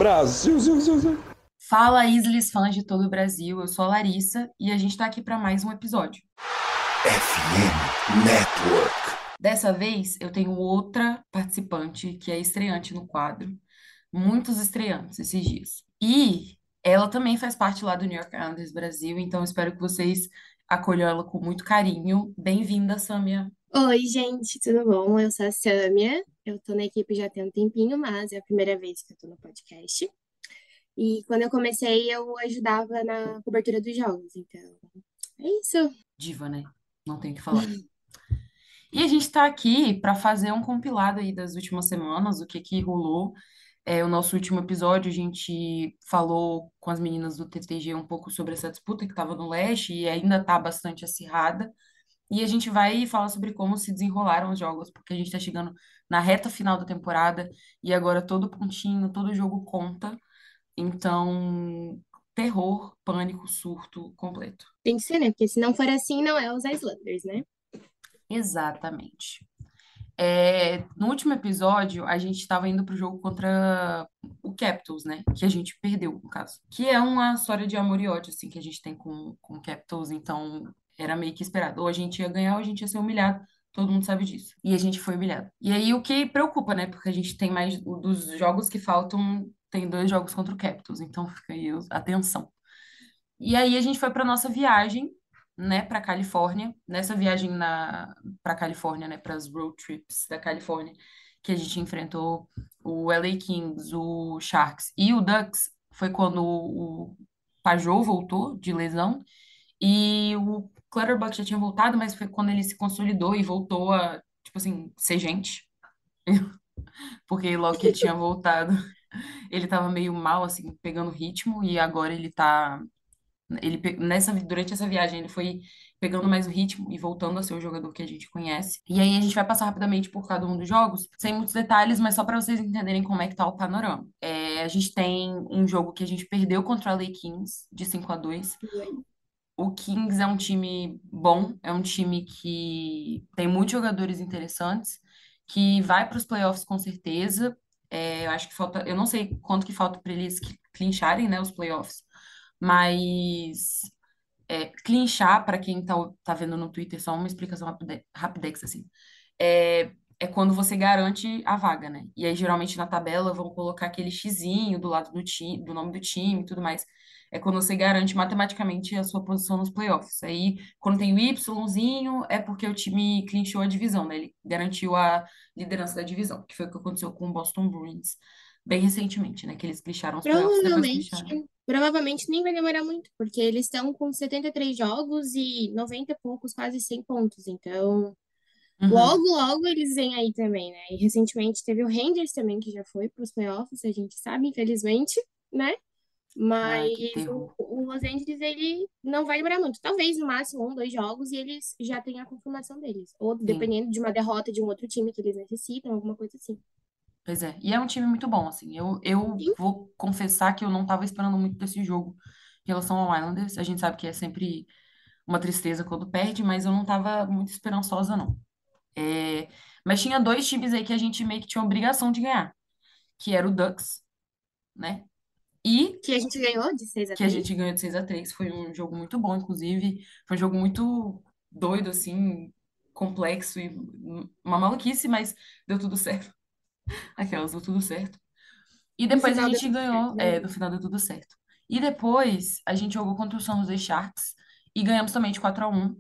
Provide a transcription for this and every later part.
Brasil, ziu, ziu, ziu. Fala, Isles, fãs de todo o Brasil. Eu sou a Larissa e a gente tá aqui para mais um episódio. FM Network. Dessa vez eu tenho outra participante que é estreante no quadro. Muitos estreantes esses dias. E ela também faz parte lá do New York Islanders Brasil, então eu espero que vocês acolham ela com muito carinho. Bem-vinda, Sâmia. Oi, gente, tudo bom? Eu sou a Sâmia. Eu tô na equipe já tem um tempinho, mas é a primeira vez que eu tô no podcast. E quando eu comecei, eu ajudava na cobertura dos jogos. Então, é isso. Diva, né? Não tenho o que falar. E a gente está aqui para fazer um compilado aí das últimas semanas, o que que rolou. O nosso último episódio, a gente falou com as meninas do TTG um pouco sobre essa disputa que estava no leste e ainda está bastante acirrada. E a gente vai falar sobre como se desenrolaram os jogos, porque a gente está chegando na reta final da temporada e agora todo pontinho, todo jogo conta. Então, terror, pânico, surto completo. Tem que ser, né? Porque se não for assim, não é os Islanders, né? Exatamente. No último episódio, a gente estava indo pro jogo contra o Capitals, né? Que a gente perdeu, no caso. Que é uma história de amor e ódio, assim, que a gente tem com o Capitals. Então, era meio que esperado. Ou a gente ia ganhar ou a gente ia ser humilhado. Todo mundo sabe disso. E a gente foi humilhado. E aí, o que preocupa, né? Porque a gente tem mais... Dos jogos que faltam, tem dois jogos contra o Capitals. Então, fica aí a atenção. E aí a gente foi para nossa viagem, né, para Califórnia. Nessa viagem para Califórnia, né, para as road trips da Califórnia, que a gente enfrentou o LA Kings, o Sharks e o Ducks, foi quando o Pajot voltou de lesão e o Clutterbuck já tinha voltado, mas foi quando ele se consolidou e voltou a, tipo assim, ser gente, porque logo que ele tinha voltado, ele tava meio mal assim, pegando ritmo e agora ele tá durante essa viagem, ele foi pegando mais o ritmo e voltando a ser o jogador que a gente conhece. E aí a gente vai passar rapidamente por cada um dos jogos, sem muitos detalhes, mas só para vocês entenderem como é que tá o panorama. A gente tem um jogo que a gente perdeu contra o LA Kings, de 5-2. O Kings é um time bom, é um time que tem muitos jogadores interessantes, que vai para os playoffs com certeza. Eu acho que falta, eu não sei quanto que falta para eles clincharem, né, os playoffs, mas clinchar, para quem tá vendo no Twitter, só uma explicação rapidex, assim. É quando você garante a vaga, né? E aí, geralmente, na tabela, vão colocar aquele xizinho do lado do time, do nome do time e tudo mais. É quando você garante matematicamente a sua posição nos playoffs. Aí, quando tem o Yzinho, é porque o time clinchou a divisão, né? Ele garantiu a liderança da divisão, que foi o que aconteceu com o Boston Bruins bem recentemente, né? Que eles clincharam os playoffs, depois Provavelmente, clincharam. provavelmente nem vai demorar muito, porque eles estão com 73 jogos e 90 e poucos, quase 100 pontos. Então, logo, Uhum. logo eles vêm aí também, né? E recentemente teve o Rangers também, que já foi para os playoffs, a gente sabe, infelizmente, né? Ai, que Mas terror. o Los Angeles, ele não vai demorar muito. Talvez, no máximo, um, dois jogos e eles já têm a confirmação deles. Ou Sim. dependendo de uma derrota de um outro time que eles necessitam, alguma coisa assim. Pois é, e é um time muito bom, assim. Eu Sim, vou confessar que eu não estava esperando muito desse jogo em relação ao Islanders. A gente sabe que é sempre uma tristeza quando perde, mas eu não estava muito esperançosa, não. É, mas tinha dois times aí que a gente meio que tinha obrigação de ganhar, que era o Ducks, né? E que a gente ganhou de 6 a que a 3 gente ganhou de 6-3. Foi um jogo muito bom, inclusive. Foi um jogo muito doido, assim, complexo e uma maluquice, mas deu tudo certo. Aquelas, deu tudo certo. E No depois a final deu gente tudo certo, ganhou, né? no final deu tudo certo. E depois a gente jogou contra o San Jose Sharks e ganhamos também de 4-1.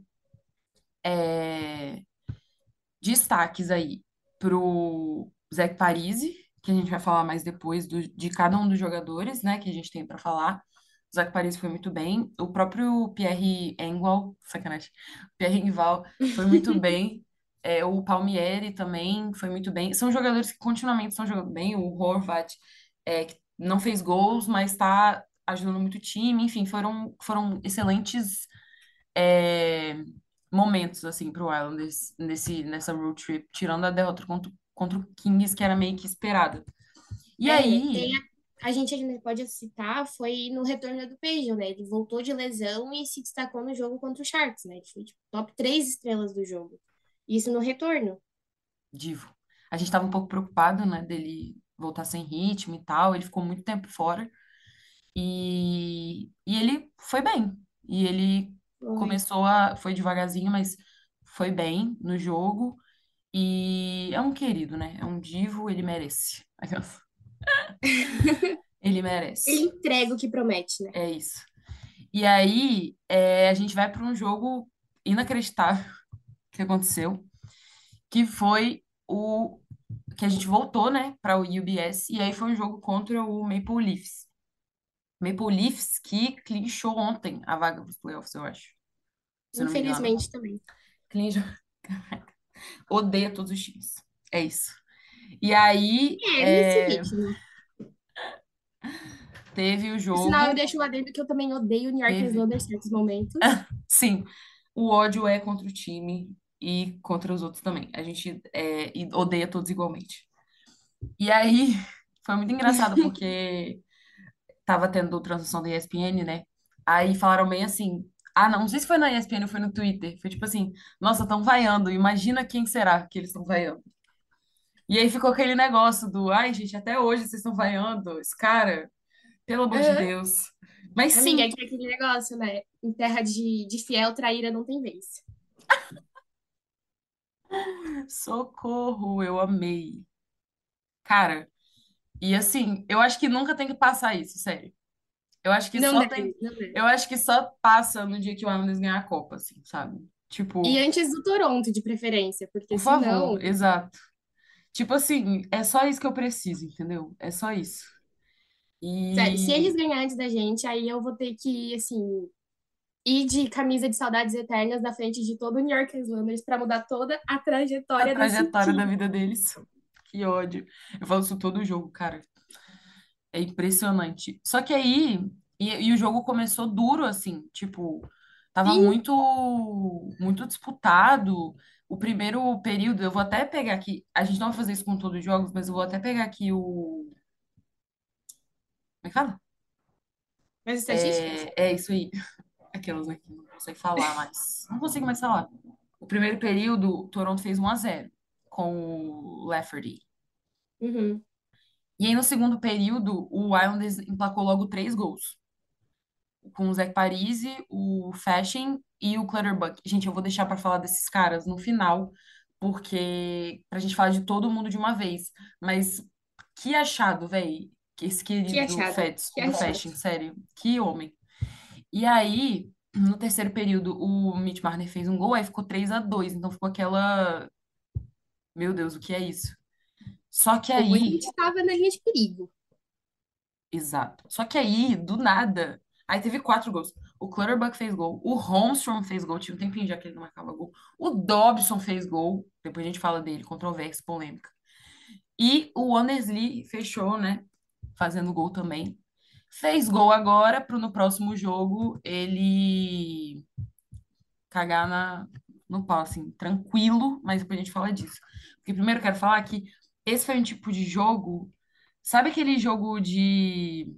É, Destaques aí pro Zach Parise, que a gente vai falar mais depois de cada um dos jogadores, né, que a gente tem para falar. O Zach Parise foi muito bem. O próprio Pierre Engvall, sacanagem, Pierre Engvall foi muito bem. O Palmieri também foi muito bem. São jogadores que continuamente estão jogando bem. O Horvat, que não fez gols, mas está ajudando muito o time. Enfim, foram excelentes é, momentos, assim, pro Islanders nessa road trip, tirando a derrota contra o Kings, que era meio que esperada. E Tem aí, a gente ainda pode citar, foi no retorno do Page, né? Ele voltou de lesão e se destacou no jogo contra o Sharks, né? Ele foi tipo, top 3 estrelas do jogo. Isso no retorno. Divo, a gente estava um pouco preocupado, né, dele voltar sem ritmo e tal. Ele ficou muito tempo fora. E ele foi bem. E ele Foi. foi devagarzinho, mas foi bem no jogo. E é um querido, né? É um divo, ele merece. Ele Ele merece. entrega o que promete, né? É isso. E aí, a gente vai para um jogo inacreditável que aconteceu, que foi o que a gente voltou, né, para o UBS, e aí foi um jogo contra o Maple Leafs. Maple Leafs que clinchou ontem a vaga para os playoffs, eu acho, se eu não me engano. Infelizmente também. Clinchou. Odeia todos os times. É isso. E aí, É, nesse ritmo. teve o Por sinal, eu jogo, deixo um adendo que eu também odeio o New York teve. Islanders em certos momentos. Sim, o ódio é contra o time e contra os outros também. A gente e odeia todos igualmente. E aí, foi muito engraçado porque tava tendo transmissão da ESPN, né? Aí falaram bem assim. Ah, não sei se foi na ESPN ou foi no Twitter. Foi tipo assim, nossa, estão vaiando. Imagina quem será que eles estão vaiando. E aí ficou aquele negócio do, ai, gente, até hoje vocês estão vaiando. Esse cara, pelo amor de Aham. Deus. Mas Amiga, é sim, que é aquele negócio, né? Em terra de fiel, traíra não tem vez. socorro, eu amei. Cara, e assim, eu acho que nunca tem que passar isso, sério. Eu acho que Não só tem. deve, não deve. Eu acho que só passa no dia que o Islanders ganhar a Copa, assim, sabe? E Tipo, antes do Toronto, de preferência, porque por favor, senão. exato. Tipo assim, é só isso que eu preciso, entendeu? É só isso. Sério, se eles E ganharem antes da gente, aí eu vou ter que, assim, ir de camisa de saudades eternas na frente de todo o New York Islanders pra mudar toda a a trajetória desse trajetória da time. vida deles. Que ódio. Eu falo isso todo jogo, cara. É impressionante. Só que aí, e o jogo começou duro, assim, tipo, tava Sim, muito disputado. O primeiro período, eu vou até pegar aqui, a gente não vai fazer isso com todos os jogos, mas eu vou até pegar aqui como é que fala? as estatísticas? É isso aí. Aquelas aqui, não consegue falar mais. Não consigo mais falar. O primeiro período, o Toronto fez 1-0 com o Lafferty. Uhum. E aí, no segundo período, o Islanders emplacou logo 3 gols. Com o Zach Parise, o Fasching e o Clutterbuck. Gente, eu vou deixar pra falar desses caras no final, porque pra gente falar de todo mundo de uma vez. Mas que achado, velho. Esse Que querido do achado, Feds, que do achado. Fasching, sério. Que homem. E aí, no terceiro período, o Mitch Marner fez um gol, aí ficou 3-2. Então ficou aquela. Meu Deus, o que é isso? Só que Ou a aí. gente estava na linha de perigo. Exato. Só que aí, do nada. Aí teve 4 gols. O Clutterbuck fez gol. O Holmstrom fez gol. Tinha um tempinho já que ele não marcava gol. O Dobson fez gol. Depois a gente fala dele. Controvérsia, polêmica. E o Anders Lee fechou, né? Fazendo gol também. Fez gol agora para no próximo jogo ele cagar no pau, assim, tranquilo. Mas depois a gente fala disso. Porque primeiro eu quero falar que esse foi um tipo de jogo. Sabe aquele jogo de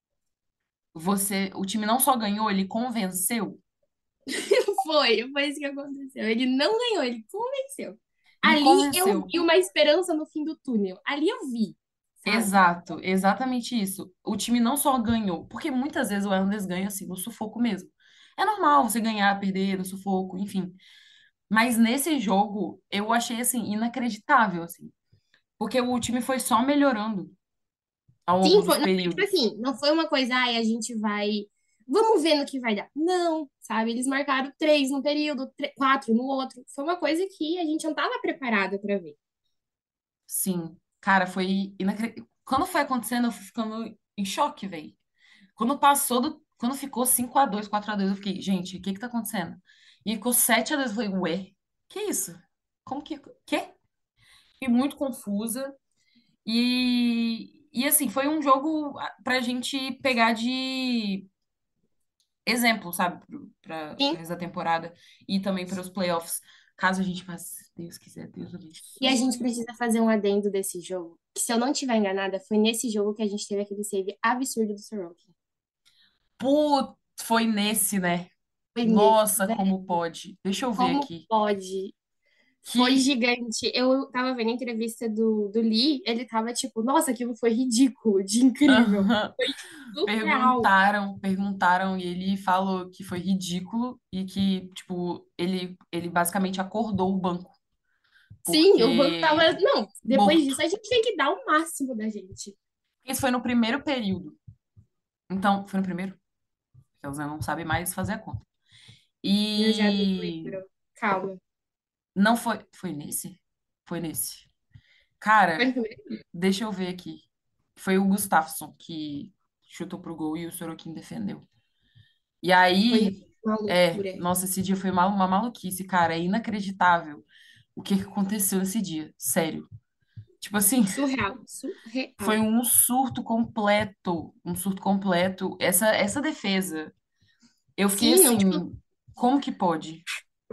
o time não só ganhou, ele convenceu Foi isso que aconteceu. Ele não ganhou, ele convenceu. e Ali eu convenceu. vi uma esperança no fim do túnel. Ali eu vi, sabe? Exato, exatamente isso. O time não só ganhou, porque muitas vezes o Islanders ganha assim, no sufoco mesmo. É normal você ganhar, perder no sufoco, enfim. Mas nesse jogo eu achei assim inacreditável assim, porque o time foi só melhorando ao longo Sim, dos foi, não foi tipo períodos. assim, não foi uma coisa, ai, a gente vai. Vamos ver no que vai dar. Não, sabe? Eles marcaram três num período, quatro no outro. Foi uma coisa que a gente não estava preparada para ver. Sim, cara, foi inacreditável. Quando foi acontecendo, eu fui ficando em choque, velho. Quando ficou 5-2, 4-2, eu fiquei, gente, o que que tá acontecendo? E ficou 7-2, eu falei, ué, que isso? Como que. Quê? Fiquei muito confusa. E assim, foi um jogo pra gente pegar de exemplo, sabe? Pro Sim. resto da temporada e também para os playoffs. Caso a gente passe, se Deus quiser, Deus E a gente abençoe. precisa fazer um adendo desse jogo. Que se eu não estiver enganada, foi nesse jogo que a gente teve aquele save absurdo do Sorokin. Putz, foi nesse, né? Foi nesse, Nossa, velho. como pode? Deixa eu ver Como aqui. pode? Foi Que, gigante. Eu tava vendo a entrevista do Lee, ele tava tipo, nossa, aquilo foi ridículo, de incrível. aham, Foi surreal. perguntaram e ele falou que foi ridículo e que, tipo, ele basicamente acordou o banco, Sim, o banco tava. porque Não, depois morto. disso a gente tem que dar o máximo da gente. Isso foi no primeiro período. Então, foi no primeiro? Eles não sabem mais fazer a conta. Eu já nem E lembro. Calma. não foi. Foi nesse? Foi nesse. Foi Cara, no primeiro? deixa eu ver aqui. Foi o Gustafsson que chutou pro gol e o Sorokin defendeu. E Foi aí, uma loucura. nossa, esse dia foi uma maluquice, cara. É inacreditável o que que aconteceu nesse dia. Sério. Tipo assim, Surreal. foi Surreal. um surto completo. Um surto completo. Essa defesa. Eu fiquei Sim, não, tipo, assim, como que pode?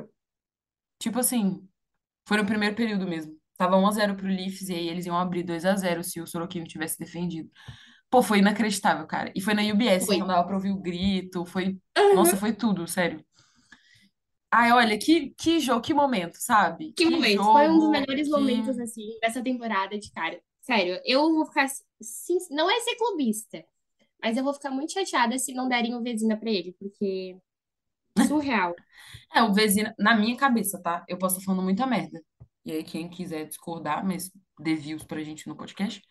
Tipo assim, foi no primeiro período mesmo. Tava 1-0 pro Leafs e aí eles iam abrir 2-0 se o Sorokin tivesse defendido. Pô, foi inacreditável, cara. E foi na UBS, foi. então dava pra ouvir o grito, foi... Nossa, Aham. foi tudo, sério. Ai, olha, que jogo, que momento, sabe? Que Que momento. Foi um dos jogo, melhores que... momentos, assim, dessa temporada de cara. Sério, eu vou ficar. Não é ser clubista, mas eu vou ficar muito chateada se não derem o Vezina pra ele, porque surreal. É, o Vezina, na minha cabeça, tá? Eu posso estar falando muita merda. E aí, quem quiser discordar, mas dê views pra gente no podcast,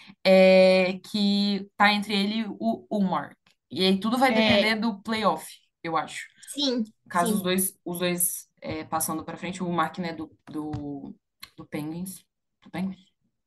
é que tá entre ele e o Umar. E aí tudo vai É, depender do playoff, eu acho. sim, Caso sim. os dois passando pra frente, o Mark, né, do Penguins. Do Penguins?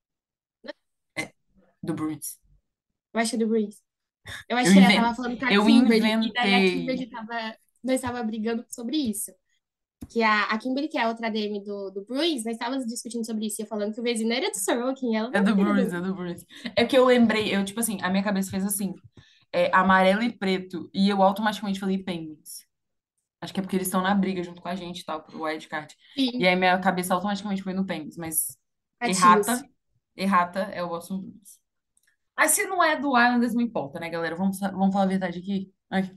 É, do Bruins. Eu acho do Bruins. Eu Eu, acho que ela inven... tava falando com a eu Kimberly, e daí a inventei. Kimberly tava. Nós tava brigando sobre isso. Que a Kimberly, que é a outra DM do Bruins, nós estávamos discutindo sobre isso, e eu falando que o Vezina era do Sorokin, e ela, É não, do ele é Bruins, do... é do Bruins. É que eu lembrei, eu, tipo assim, a minha cabeça fez assim, amarelo e preto, e eu automaticamente falei Penguins. Acho que é porque eles estão na briga junto com a gente e tal, pro wild card. E Sim, aí minha cabeça automaticamente foi no Penguins, mas patinhos. errata, errata é o Boston Bruins. Mas se não é do Islanders, não importa, né, galera? Vamos falar a verdade aqui? Ai,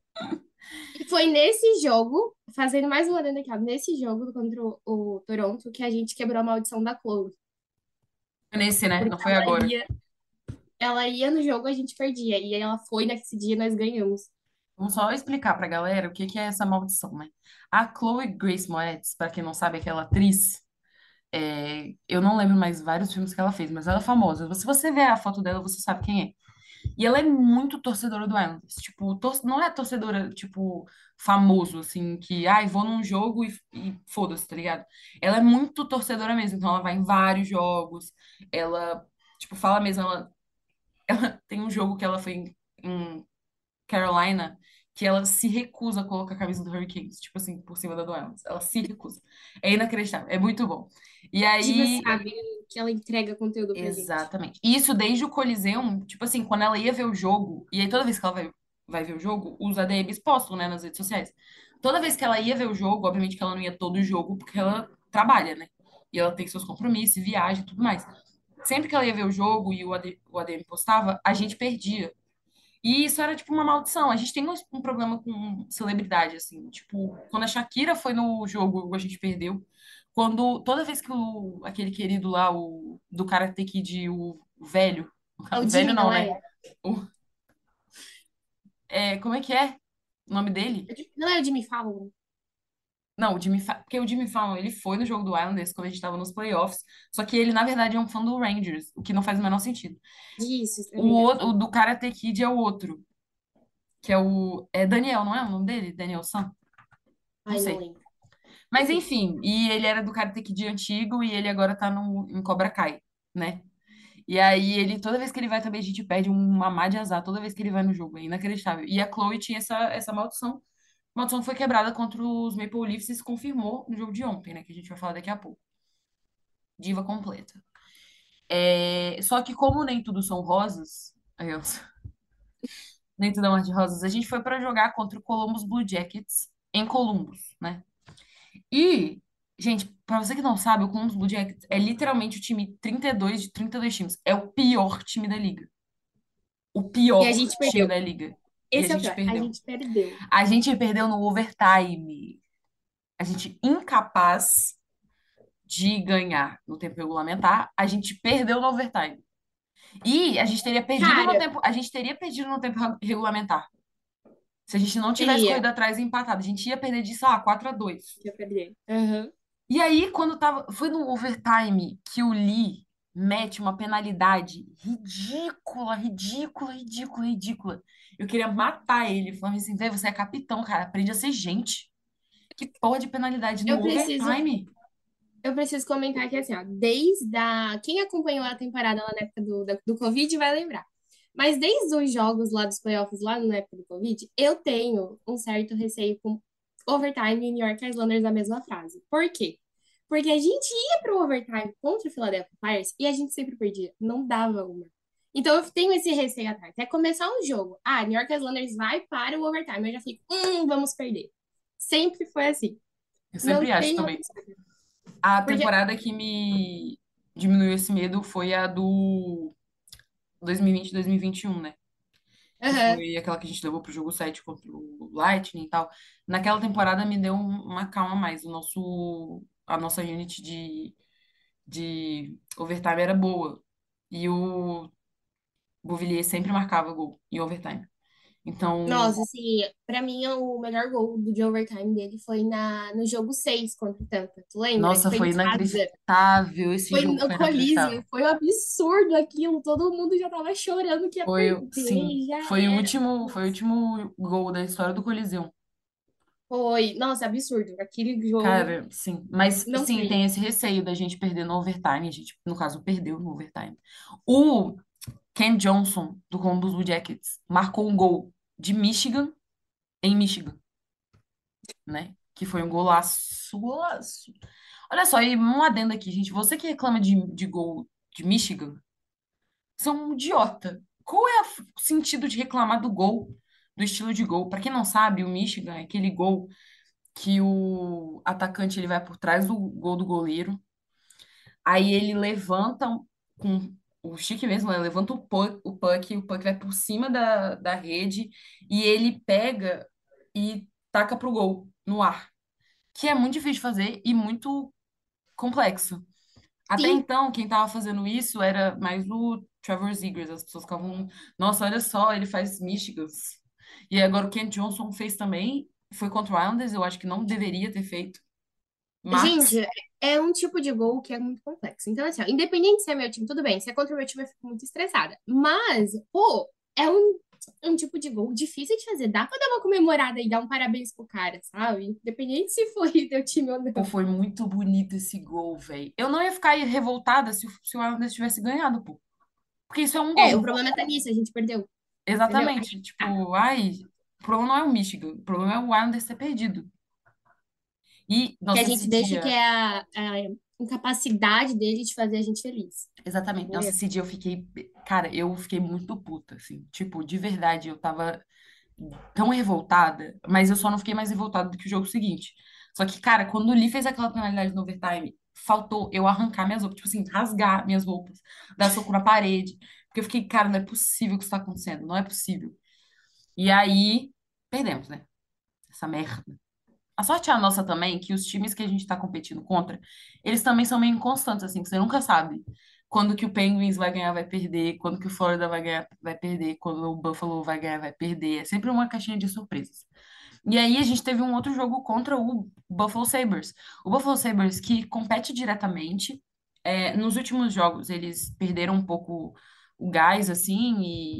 E foi nesse jogo, fazendo mais uma adenda aqui, ó, nesse jogo contra o Toronto, que a gente quebrou a maldição da Chloe. foi nesse, né? Porque Não foi agora. ela ia no jogo, a gente perdia. E aí ela foi nesse dia, nós ganhamos. Vamos só explicar pra galera o que que é essa maldição, né? A Chloe Grace Moretz, pra quem não sabe, é aquela atriz. Eu não lembro mais vários filmes que ela fez, mas ela é famosa. Se você ver a foto dela, você sabe quem é. E ela é muito torcedora do Islanders. Tipo, não é torcedora, tipo, famoso, assim, que, ai, vou num jogo e foda-se, tá ligado? Ela é muito torcedora mesmo. Então, ela vai em vários jogos. Ela, tipo, fala mesmo, ela tem um jogo que ela foi em Carolina, que ela se recusa a colocar a camisa do Hurricanes, tipo assim, por cima da do Islanders. Ela se recusa. É inacreditável. É muito bom. E Diva aí, sabe que ela entrega conteúdo pra gente. exatamente. E isso desde o Coliseum, tipo assim, quando ela ia ver o jogo, e aí toda vez que ela vai ver o jogo, os ADMs postam, né, nas redes sociais. Toda vez que ela ia ver o jogo, obviamente que ela não ia todo o jogo, porque ela trabalha, né? E ela tem seus compromissos, viagem e tudo mais. Sempre que ela ia ver o jogo e o ADM postava, a gente perdia. E isso era tipo uma maldição. A gente tem um problema com celebridade, assim. Tipo, quando a Shakira foi no jogo, a gente perdeu. Toda vez que aquele querido lá, o do Karate Kid, o velho, É o o velho Jimmy, não, não né? é? O- como é que é o nome dele? Não é o Jimmy Fallon? Não, porque o Jimmy Fallon, ele foi no jogo do Islanders quando a gente tava nos playoffs, só que ele, na verdade, é um fã do Rangers, o que não faz o menor sentido. Isso, é O verdade. outro, o do Karate Kid é o outro, que é Daniel, não é o nome dele? Daniel San? Não Ai, não sei. lembro. Mas Enfim. enfim, e ele era do Karate Kid antigo e ele agora tá em Cobra Kai, né? E aí ele, toda vez que ele vai também, a gente perde uma má de azar, toda vez que ele vai no jogo, é inacreditável. E a Chloe tinha essa maldição. A maldição foi quebrada contra os Maple Leafs e se confirmou no jogo de ontem, né? Que a gente vai falar daqui a pouco. Diva completa. Só que como nem tudo são rosas, aí, ó, nem tudo é mar de rosas, a gente foi pra jogar contra o Columbus Blue Jackets em Columbus, né? E, gente, pra você que não sabe, o Columbus Blue Jackets é literalmente o time 32 de 32 times. É o pior time da liga. O E a pior gente time perdeu. da liga. E a Esse é o gente pior. A perdeu. gente perdeu. A gente perdeu no overtime. A gente incapaz de ganhar no tempo regulamentar, a gente perdeu no overtime. E a gente teria perdido no Cara, tempo, a gente teria perdido no tempo regulamentar. Se a gente não tivesse teria. corrido atrás e empatado, a gente ia perder de, sei lá, 4-2. Eu perdi. Aham. E aí, quando tava, foi no overtime que o Lee mete uma penalidade ridícula, ridícula, ridícula, ridícula. Eu queria matar ele, falando assim, "Véi, você é capitão, cara, aprende a ser gente. Que porra de penalidade no Eu preciso, overtime?" eu preciso comentar aqui assim, ó, desde a, quem acompanhou a temporada lá na época do Covid vai lembrar. Mas desde os jogos lá dos playoffs, lá na época do Covid, eu tenho um certo receio com overtime e New York Islanders na mesma frase. Por quê? Porque a gente ia pro overtime contra o Philadelphia Flyers e a gente sempre perdia. Não dava uma. Então eu tenho esse receio atrás. É começar um jogo. Ah, New York Islanders vai para o overtime. Eu já fico, vamos perder. Sempre foi assim. Eu Não sempre acho tem outra também. escolha. A Porque, temporada que me diminuiu esse medo foi a do 2020, 2021, né? Que aham. foi aquela que a gente levou pro jogo 7 contra o Lightning e tal. Naquela temporada me deu uma calma a mais. A nossa unit de overtime era boa. E o Beauvillier sempre marcava gol em overtime. Então, Nossa, assim, pra mim o melhor gol de overtime dele foi no jogo 6 contra o Tampa. Tu lembra? Que nossa, foi em foi casa. inacreditável. Esse Foi jogo no foi inacreditável. Coliseu. Foi um absurdo aquilo. Todo mundo já tava chorando que ia Sim, perder. Já era. foi o Nossa. último gol da história do Coliseu. Foi. Nossa, absurdo. Aquele jogo Cara, sim. Mas, não sim, tem. tem esse receio da gente perder no overtime. A gente, no caso, perdeu no overtime. O Ken Johnson, do Columbus Blue Jackets, marcou um gol de Michigan em Michigan, né? Que foi um golaço. Golaço. Olha só, e um adendo aqui, gente. Você que reclama de gol de Michigan, você é um idiota. Qual é o sentido de reclamar do gol, do estilo de gol? Pra quem não sabe, o Michigan é aquele gol que o atacante ele vai por trás do gol do goleiro. Aí ele levanta com o stick mesmo, né? Levanta o puck vai por cima da rede e ele pega e taca pro gol no ar, que é muito difícil de fazer e muito complexo. Até Sim. então, quem tava fazendo isso era mais o Trevor Zegras. As pessoas ficavam, nossa, olha só, ele faz Michigans. E agora o Kent Johnson fez também, foi contra o Islanders, eu acho que não deveria ter feito, Gente, mas é um tipo de gol que é muito complexo. Então, assim, ó, independente se é meu time, tudo bem. Se é contra o meu time, eu fico muito estressada. Mas, pô, é um tipo de gol difícil de fazer. Dá pra dar uma comemorada e dar um parabéns pro cara, sabe? Independente se foi teu time ou pô, não. foi muito bonito esse gol, velho. Eu não ia ficar revoltada se o Islanders tivesse ganhado, pô. Porque isso é um É, o gol. problema tá nisso, a gente perdeu. Entendeu? Aí Exatamente. tá. Tipo, ai, o problema não é o Michigan, o problema é o Islanders ter perdido. E, Que a nossa, esse gente deixa que dia, é a incapacidade dele de fazer a gente feliz. exatamente, nossa, Entendeu? esse dia eu fiquei, cara, eu fiquei muito puta, assim. Tipo, de verdade, eu tava tão revoltada, mas eu só não fiquei mais revoltada do que o jogo seguinte. Só que, cara, quando o Lee fez aquela penalidade no overtime, faltou eu arrancar minhas roupas, tipo assim, rasgar minhas roupas, dar soco na parede. Porque eu fiquei, cara, não é possível que isso tá acontecendo, não é possível. E aí, perdemos, né? Essa merda. A sorte é a nossa também, que os times que a gente tá competindo contra, eles também são meio inconstantes, assim, que você nunca sabe quando que o Penguins vai ganhar, vai perder, quando que o Florida vai ganhar, vai perder, quando o Buffalo vai ganhar, vai perder. É sempre uma caixinha de surpresas. E aí a gente teve um outro jogo contra o Buffalo Sabres. O Buffalo Sabres, que compete diretamente, nos últimos jogos eles perderam um pouco o gás, assim,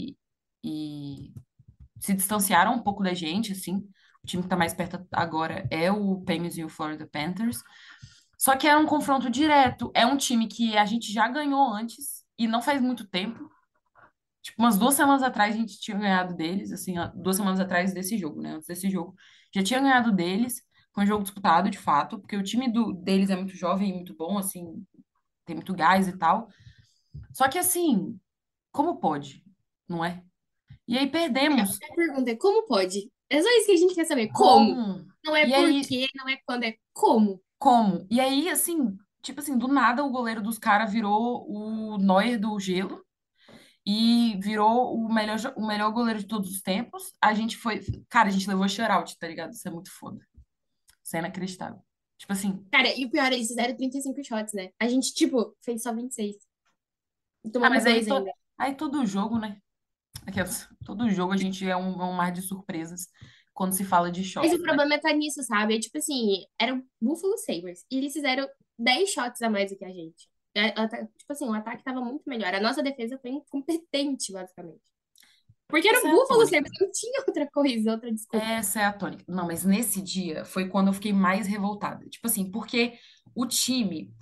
e se distanciaram um pouco da gente, assim. O time que tá mais perto agora é o Penguins e o Florida Panthers. Só que é um confronto direto. É um time que a gente já ganhou antes e não faz muito tempo. Tipo, umas 2 semanas atrás a gente tinha ganhado deles, assim, ó, 2 semanas atrás desse jogo, né? Antes desse jogo. Já tinha ganhado deles. Foi um jogo disputado, de fato, porque o time deles é muito jovem e muito bom, assim, tem muito gás e tal. Só que, assim, como pode? Não é? E aí perdemos. A pergunta é como pode? É só isso que a gente quer saber. Como? Como? Não é E por aí, quê, não é quando, é como. como? E aí, assim, tipo assim, do nada o goleiro dos caras virou o Neuer do gelo e virou o melhor goleiro de todos os tempos. A gente foi. Cara, a gente levou shutout, tá ligado? Isso é muito foda. Isso é inacreditável. Tipo assim, Cara, e o pior, eles fizeram 35 shots, né? A gente, tipo, fez só 26. E mas tomamos dois ainda. aí todo jogo, né? Todo jogo a gente é um mar de surpresas quando se fala de Mas o shots, né? problema tá nisso, sabe? É tipo assim, era o Buffalo Sabres. E eles fizeram 10 shots a mais do que a gente. Tipo assim, o ataque tava muito melhor. A nossa defesa foi incompetente, basicamente. Porque era Essa o é a Buffalo tônica. Sabres, não tinha outra coisa, outra desculpa. Essa é a tônica. Não, mas nesse dia foi quando eu fiquei mais revoltada. Tipo assim, porque o time.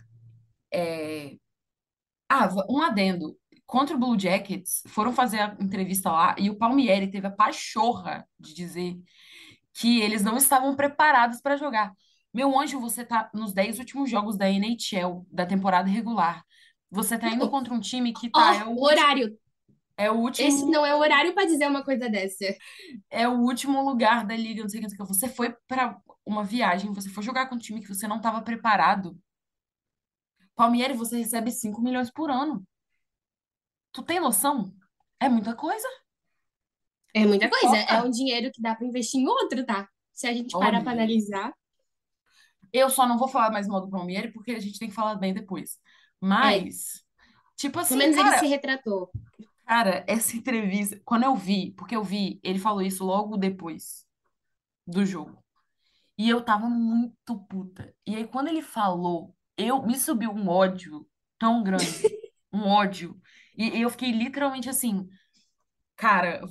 Um adendo. Contra o Blue Jackets, foram fazer a entrevista lá e o Palmieri teve a pachorra de dizer que eles não estavam preparados para jogar. Meu anjo, você tá nos 10 últimos jogos da NHL, da temporada regular. Você tá indo Não. contra um time que tá, Ó, o horário. é o Esse último, não é o horário pra dizer uma coisa dessa. é o último lugar da liga, não sei o que, não sei o que. Você foi para uma viagem, você foi jogar com um time que você não estava preparado. Palmieri, você recebe 5 milhões por ano. Tu tem noção? É muita coisa. É muita coisa. É um Foca. dinheiro que dá pra investir em outro, tá? Se a gente parar pra Olha, analisar. eu só não vou falar mais mal do Palmieri porque a gente tem que falar bem depois. É, Mas, tipo pelo assim, menos ele se cara, retratou. essa entrevista, quando eu vi, porque eu vi, ele falou isso logo depois do jogo. E eu tava muito puta. E aí, quando ele falou, me subiu um ódio tão grande, um ódio. E eu fiquei literalmente assim, cara,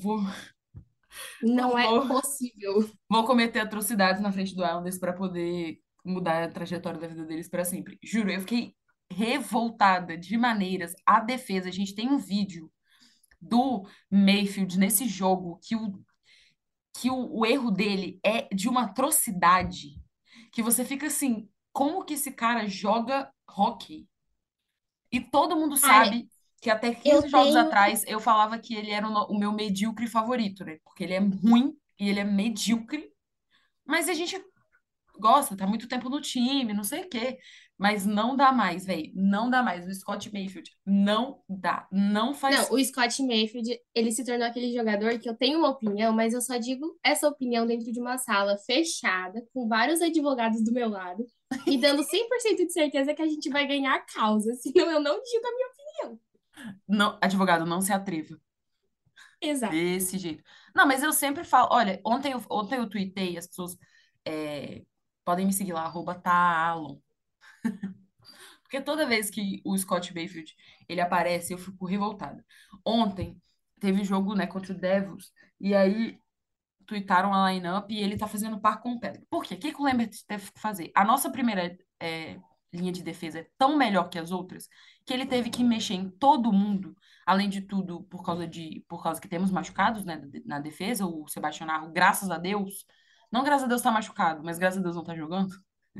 Não é vou, possível. vou cometer atrocidades na frente do Islanders pra poder mudar a trajetória da vida deles pra sempre. Juro, eu fiquei revoltada de maneiras. A defesa, a gente tem um vídeo do Mayfield nesse jogo que o erro dele é de uma atrocidade que você fica assim, como que esse cara joga hockey? E todo mundo Cara, sabe que até eu 15 jogos tenho. atrás eu falava que ele era o meu medíocre favorito, né? Porque ele é ruim e ele é medíocre, mas a gente gosta, tá muito tempo no time, não sei o quê. Mas não dá mais, velho. Não dá mais. O Scott Mayfield não dá. Não Não, faz. o Scott Mayfield, ele se tornou aquele jogador que eu tenho uma opinião, mas eu só digo essa opinião dentro de uma sala fechada, com vários advogados do meu lado, me dando 100% de certeza que a gente vai ganhar a causa, senão eu não digo a minha opinião. Não, advogado, não se atreva. Exato. Desse jeito. Não, mas eu sempre falo. Olha, ontem eu tuitei, as pessoas é, podem me seguir lá, @taalon. Porque toda vez que o Scott Mayfield ele aparece, eu fico revoltada. Ontem teve jogo, né, contra o Devils, e aí tuitaram a lineup e ele tá fazendo par com o Pelé. Por quê? O que que o Lambert teve que fazer? A nossa primeira linha de defesa é tão melhor que as outras que ele teve que mexer em todo mundo, além de tudo, por causa que temos machucados, né, na defesa, o Sebastião Arro, graças a Deus, não graças a Deus tá machucado, mas graças a Deus não tá jogando.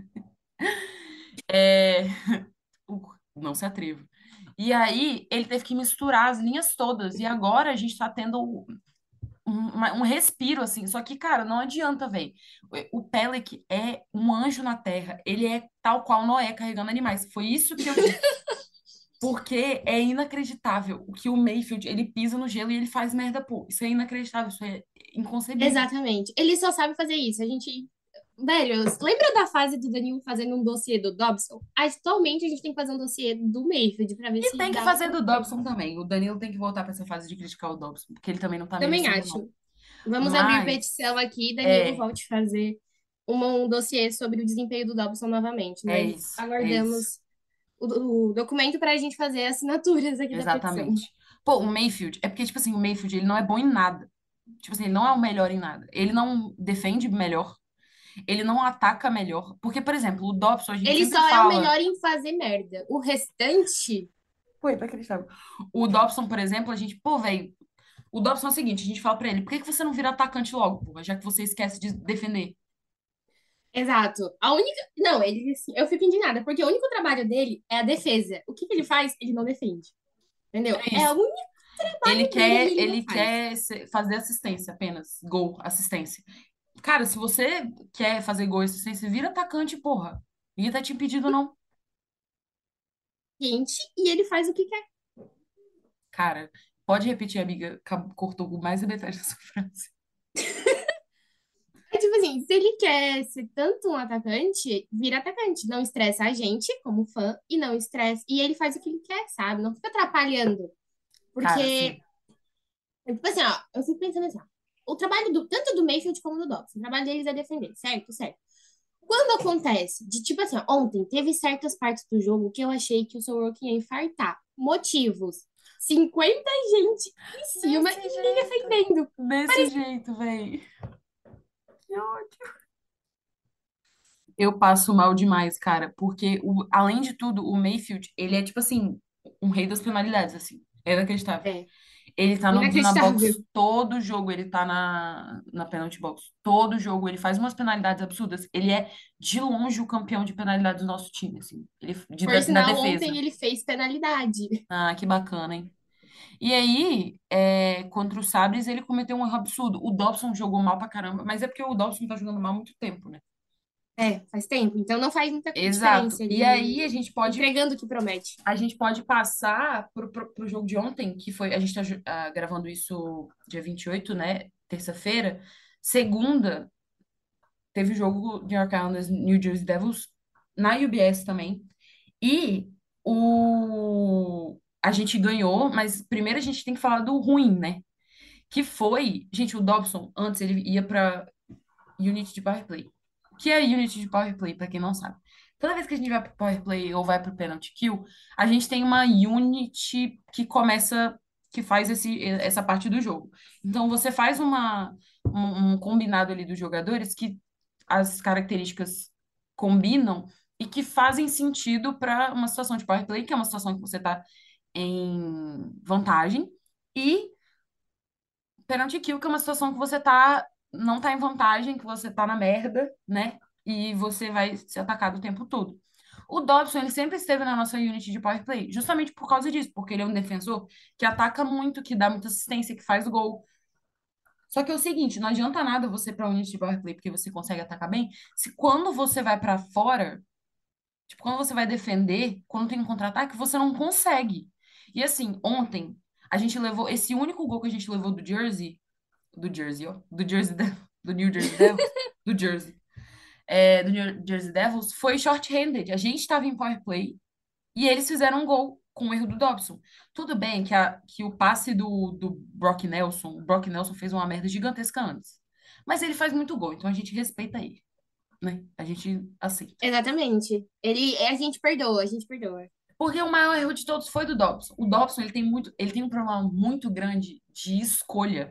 É, não se atreva. E aí, ele teve que misturar as linhas todas. E agora a gente tá tendo um respiro, assim. Só que, cara, não adianta, velho. O Pelec é um anjo na terra. Ele é tal qual Noé carregando animais. Foi isso que eu disse. Porque é inacreditável o que o Mayfield, ele pisa no gelo e ele faz merda, pô. Isso é inacreditável, isso é inconcebível. Exatamente. Ele só sabe fazer isso. A gente. Velho, lembra da fase do Danilo fazendo um dossiê do Dobson? Atualmente a gente tem que fazer um dossiê do Mayfield pra ver E se tem que dá fazer do certo. Dobson também. O Danilo tem que voltar pra essa fase de criticar o Dobson, porque ele também não tá Também merecendo, não. acho. Vamos abrir Mas, petição aqui, Danilo é, volte a fazer um dossiê sobre o desempenho do Dobson novamente. é Nós isso, é isso. aguardamos o documento para a gente fazer assinaturas aqui da petição. Exatamente. Pô, o Mayfield, é porque, tipo assim, o Mayfield, ele não é bom em nada. Tipo assim, ele não é o melhor em nada. Ele não defende melhor, ele não ataca melhor. Porque, por exemplo, o Dobson, a gente Ele sempre só é o fala. melhor em fazer merda. O restante, Pô, é inacreditável. O Dobson, por exemplo, a gente, pô, velho, o Dobson é o seguinte, a gente fala pra ele, por que que você não vira atacante logo, porra, já que você esquece de defender? exato. A única. Não, ele assim, eu fico indignada, porque o único trabalho dele é a defesa. O que que ele faz? Ele não defende. Entendeu? É É o isso. único Ele trabalho dele e quer, ele não ele faz. quer fazer assistência apenas, gol, assistência. Cara, se você quer fazer gol e assistência, vira atacante, porra. Ninguém tá te impedindo, não. Gente, e ele faz o que quer. Cara, pode repetir, amiga. Cortou mais a metade da sua frase. É tipo assim, se ele quer ser tanto um atacante, vira atacante. Não estressa a gente, como fã, e não estressa. E ele faz o que ele quer, sabe? Não fica atrapalhando. Cara, Porque, assim, tipo assim, ó, eu fico pensando assim, ó, o trabalho tanto do Mayfield como do Dobson, o trabalho deles é defender, certo? Certo. Quando acontece, de tipo assim, ó, ontem teve certas partes do jogo que eu achei que o Sorokin ia infartar. Motivos. 50 gente em cima desse e ninguém jeito, defendendo. desse jeito, véi. Que ódio. Eu passo mal demais, cara, porque além de tudo, o Mayfield, ele é tipo assim, um rei das penalidades, assim. É inacreditável. É, Ele tá na inacreditável. box todo jogo, ele tá na penalty box. Todo jogo, ele faz umas penalidades absurdas. Ele é, de longe, o campeão de penalidades do nosso time, assim. Por Na sinal, ontem defesa. ele fez penalidade. Ah, que bacana, hein? E aí, contra o Sabres, ele cometeu um erro absurdo. O Dobson jogou mal pra caramba, mas é porque o Dobson tá jogando mal há muito tempo, né? É, faz tempo, então não faz muita Exato. diferença E ele aí entregando o que promete. a gente pode passar pro jogo de ontem, que foi, a gente tá gravando isso dia 28, né? Terça-feira. Segunda, teve o jogo de York Islanders New Jersey Devils na UBS também. E a gente ganhou, mas primeiro a gente tem que falar do ruim, né? Que foi, gente, o Dobson, antes ele ia pra Unity de Power Play. O que é Unity de Power Play, pra quem não sabe? Toda vez que a gente vai pro Power Play ou vai pro Penalty Kill, a gente tem uma Unity que começa, que faz essa parte do jogo. Então você faz um combinado ali dos jogadores que as características combinam e que fazem sentido para uma situação de Power Play, que é uma situação que você tá em vantagem, e Penalty kill, que é uma situação que você não tá em vantagem, que você tá na merda, né? E você vai ser atacado o tempo todo. O Dobson, ele sempre esteve na nossa unit de power play, justamente por causa disso, porque ele é um defensor que ataca muito, que dá muita assistência, que faz gol. Só que é o seguinte, não adianta nada você ir pra unit de power play porque você consegue atacar bem, se quando você vai pra fora, tipo, quando você vai defender, quando tem um contra-ataque, você não consegue. E assim, ontem, a gente levou esse único gol que a gente levou do Jersey, ó, do New Jersey Devils, do Jersey, do New Jersey Devils, foi short-handed. A gente estava em power play e eles fizeram um gol com o erro do Dobson. Tudo bem que o passe do o Brock Nelson fez uma merda gigantesca antes. Mas ele faz muito gol, então a gente respeita ele, né? A gente aceita. Exatamente. A gente perdoa, a gente perdoa. Porque o maior erro de todos foi do Dobson. O Dobson, ele tem um problema muito grande de escolha,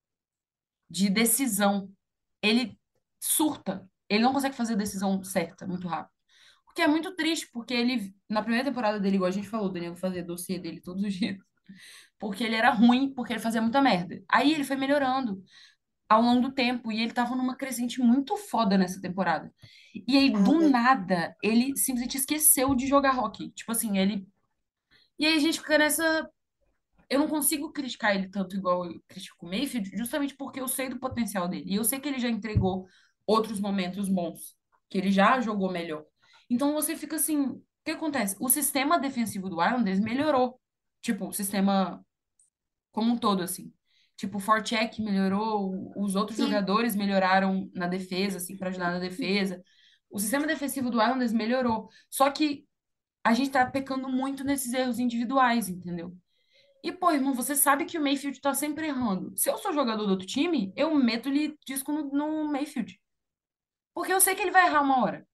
de decisão. Ele surta. Ele não consegue fazer a decisão certa muito rápido. O que é muito triste, porque ele, na primeira temporada dele, igual a gente falou, o Daniel fazia dossiê dele todos os dias. Porque ele era ruim, porque ele fazia muita merda. Aí ele foi melhorando ao longo do tempo, e ele tava numa crescente muito foda nessa temporada. E aí, do Tava. nada, ele simplesmente esqueceu de jogar hockey. Tipo assim, ele. E aí a gente fica nessa. Eu não consigo criticar ele tanto igual eu critico o Mayfield, justamente porque eu sei do potencial dele. E eu sei que ele já entregou outros momentos bons, que ele já jogou melhor. Então você fica assim, o que acontece? O sistema defensivo do Islanders melhorou. Tipo, o sistema como um todo, assim. Tipo, o Forecheck melhorou, os outros Sim, jogadores melhoraram na defesa, assim, para ajudar na defesa. O sistema defensivo do Islanders melhorou. Só que a gente tá pecando muito nesses erros individuais, entendeu? E, pô, irmão, você sabe que o Mayfield tá sempre errando. Se eu sou jogador do outro time, eu meto-lhe disco no Mayfield. Porque eu sei que ele vai errar uma hora.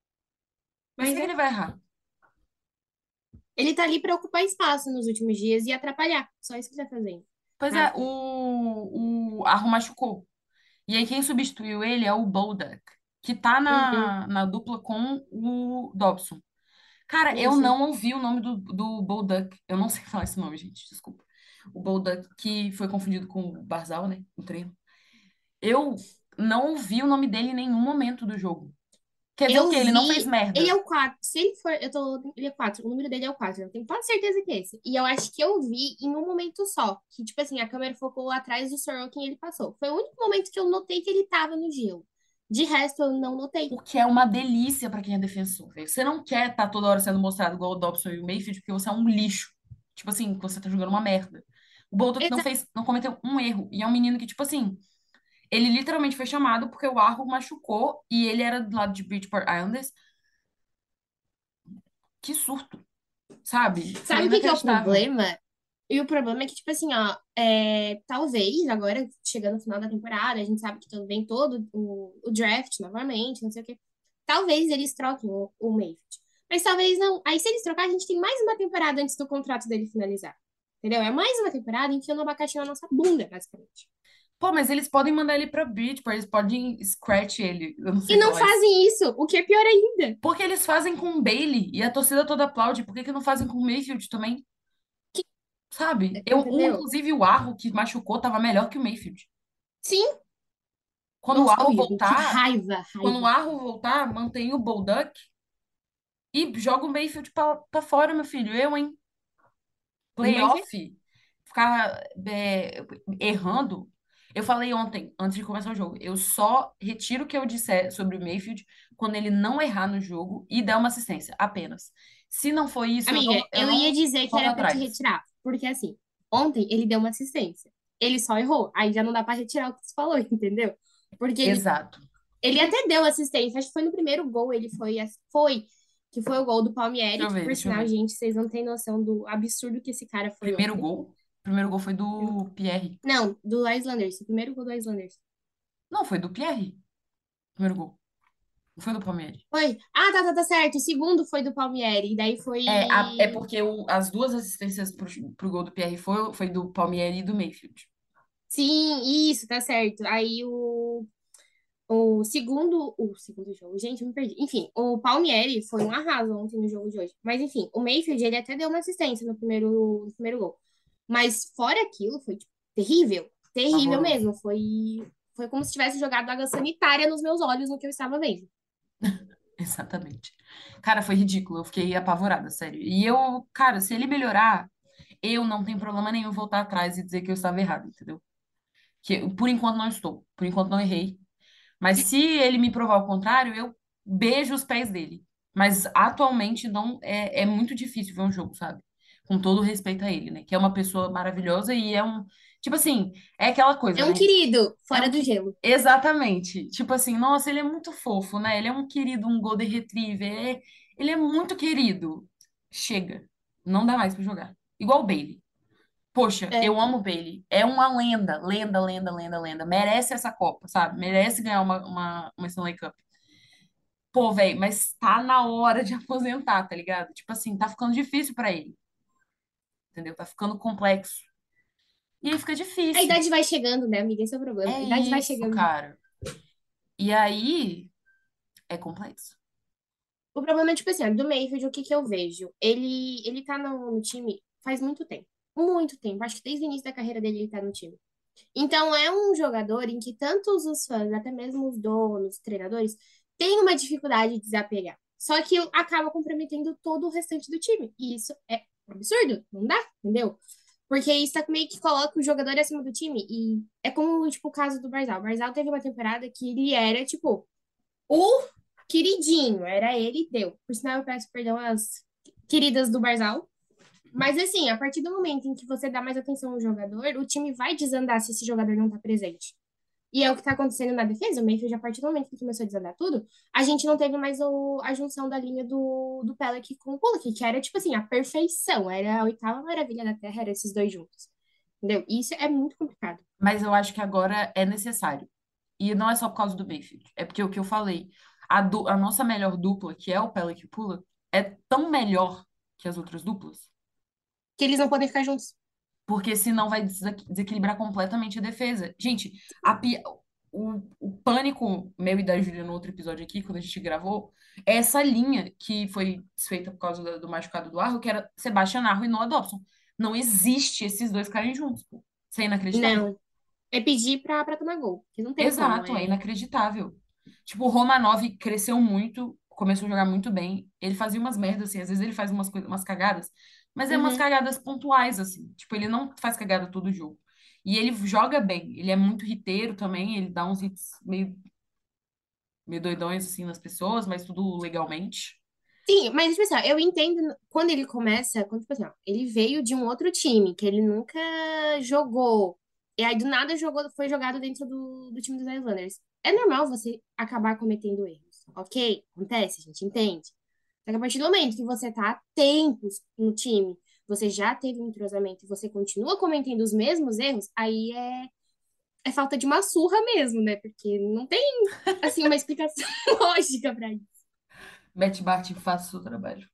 Eu mas sei que é. ele vai errar. Ele tá ali pra ocupar espaço nos últimos dias e atrapalhar. Só isso que ele tá fazendo. Pois é, Nada. o Arro machucou. E aí quem substituiu ele é o Bolduc, que tá Uhum, na dupla com o Dobson. Cara, sim, eu sim. não ouvi o nome do Bolduc. Eu não sei falar esse nome, gente, desculpa. O Bolduc, que foi confundido com o Barzal, né? O treino. Eu não ouvi o nome dele em nenhum momento do jogo. Quer dizer o Eu quê? Ele não fez vi. Ele é merda. o 4. Se ele for. Ele é 4. O número dele é o 4. Eu tenho quase certeza que é esse. E eu acho que eu vi em um momento só. Que, tipo assim, a câmera focou atrás do Sorokin e ele passou. Foi o único momento que eu notei que ele tava no gelo. De resto, eu não notei. O que é uma delícia pra quem é defensor, velho. Você não quer estar toda hora sendo mostrado igual o Dobson e o Mayfield, porque você é um lixo. Tipo assim, que você tá jogando uma merda. O Bolduc Exa- não cometeu um erro. E é um menino que, tipo assim, Ele literalmente foi chamado porque o Arro machucou e ele era do lado de Bridgeport Islanders. Que surto, sabe? Foi Sabe o que que é o inacreditável. problema? E o problema é que, tipo assim, ó, talvez agora, chegando no final da temporada, a gente sabe que vem todo o draft novamente, não sei o quê. Talvez eles troquem o Mayfield. Mas talvez não. Aí, se eles trocarem, a gente tem mais uma temporada antes do contrato dele finalizar. Entendeu? É mais uma temporada enfiando abacaxi na nossa bunda, basicamente. Pô, mas eles podem mandar ele pra Bridgeport, eles podem scratch ele. Eu não E sei não falar isso. fazem isso, o que é pior ainda. Porque eles fazem com o Bailey e a torcida toda aplaude. Por que que não fazem com o Mayfield também? Sabe? Entendeu? Inclusive, o Arro que machucou tava melhor que o Mayfield. Sim. Quando o Nossa, Arro horrível. Que voltar, raiva, quando o raiva. Arro voltar, mantém o Bolduc e joga o Mayfield pra fora, meu filho. Eu, hein? Mas é. Playoff, ficar errando. Eu falei ontem, antes de começar o jogo, eu só retiro o que eu disser sobre o Mayfield quando ele não errar no jogo e der uma assistência, apenas. Se não for isso, Amiga, eu eu ia não dizer que volto era pra te atrás. retirar. Porque assim, ontem ele deu uma assistência. Ele só errou. Aí já não dá pra retirar o que você falou, entendeu? Porque Exato. ele até deu assistência. Acho que foi no primeiro gol, ele foi. Que foi o gol do Deixa Palmieri, eu que ver, por deixa eu sinal, ver. gente, vocês não têm noção do absurdo que esse cara foi Primeiro ontem. gol. Primeiro gol foi do Pierre. Não, do Islanders, o primeiro gol do Islanders. Não, foi do Pierre. Primeiro gol. Não foi do Palmeiras. Foi. Ah, tá certo. O segundo foi do Palmieri. E daí foi. É porque as duas assistências pro gol do Pierre foi do Palmieri e do Mayfield. Sim, isso, tá certo. Aí o segundo jogo, gente, eu me perdi. Enfim, o Palmieri foi um arraso ontem no jogo de hoje. Mas enfim, o Mayfield, ele até deu uma assistência no primeiro gol. Mas fora aquilo, foi tipo, terrível. Terrível Pavoroso. mesmo. Foi como se tivesse jogado água sanitária nos meus olhos no que eu estava vendo. Exatamente. Cara, foi ridículo. Eu fiquei apavorada, sério. E eu, cara, se ele melhorar, eu não tenho problema nenhum voltar atrás e dizer que eu estava errado, entendeu? Por enquanto não estou. Por enquanto não errei. Mas se ele me provar o contrário, eu beijo os pés dele. Mas atualmente não é muito difícil ver um jogo, sabe? Com todo o respeito a ele, né? Que é uma pessoa maravilhosa e é um. Tipo assim, é aquela coisa, É um né? querido, É fora um do que. gelo. Exatamente. Tipo assim, nossa, ele é muito fofo, né? Ele é um querido, um Golden Retriever. Ele é muito querido. Chega. Não dá mais pra jogar. Igual o Bailey. Poxa, É. eu amo o Bailey. É uma lenda, lenda, lenda, lenda, lenda. Merece essa Copa, sabe? Merece ganhar uma Stanley Cup. Pô, velho, mas tá na hora de aposentar, tá ligado? Tipo assim, tá ficando difícil pra ele, entendeu? Tá ficando complexo. E aí fica A difícil. idade vai chegando, né, amiga? Esse é o problema. É A idade vai isso, chegando. cara. E aí é complexo. O problema é, tipo assim, ó, do Mayfield, o que que eu vejo? Ele tá no time faz muito tempo. Muito tempo. Acho que desde o início da carreira dele ele tá no time. Então, é um jogador em que tantos os fãs, até mesmo os donos, os treinadores, têm uma dificuldade de desapegar. Só que acaba comprometendo todo o restante do time. E isso é um absurdo. Não dá, entendeu? Porque isso meio que coloca o jogador acima do time. E é como, tipo, o caso do Barzal. O Barzal teve uma temporada que ele era, tipo, o queridinho. Era ele e deu. Por sinal, eu peço perdão às queridas do Barzal. Mas assim, a partir do momento em que você dá mais atenção ao jogador, o time vai desandar se esse jogador não tá presente. E é o que tá acontecendo na defesa. O Mayfield, a partir do momento que começou a desandar tudo, a gente não teve mais a junção da linha do Pelech com o Pulock, que era, tipo assim, a perfeição. Era a oitava maravilha da Terra, era esses dois juntos. Entendeu? E isso é muito complicado. Mas eu acho que agora é necessário. E não é só por causa do Mayfield. É porque o que eu falei, a nossa melhor dupla, que é o Pellet e o Pula, é tão melhor que as outras duplas. Que eles não podem ficar juntos. Porque senão vai desequilibrar completamente a defesa. Gente, a pi- o pânico meu e da Júlia no outro episódio aqui, quando a gente gravou, é essa linha que foi desfeita por causa do machucado do Arro, que era Sebastian Arro e Noah Dobson. Não existe esses dois ficarem juntos, pô. Isso é inacreditável. Não. É pedir pra tomar gol. Que não tem como. Exato, é inacreditável. Tipo, o Romanov cresceu muito, começou a jogar muito bem. Ele fazia umas merdas, assim, às vezes ele faz umas cagadas, mas é umas Uhum. cagadas pontuais, assim. Tipo, ele não faz cagada todo jogo. E ele joga bem, ele é muito hiteiro também, ele dá uns hits meio doidões, assim, nas pessoas, mas tudo legalmente. Sim, mas, tipo assim, ó, eu entendo quando ele começa, quando, tipo assim, ó, ele veio de um outro time, que ele nunca jogou. E aí, do nada, foi jogado dentro do time dos Islanders. É normal você acabar cometendo erros, ok? Acontece, a gente entende. Só que a partir do momento que você tá há tempos no time, você já teve um entrosamento e você continua cometendo os mesmos erros, aí é falta de uma surra mesmo, né? Porque não tem, assim, uma explicação lógica pra isso. Beth Bart faz o seu trabalho.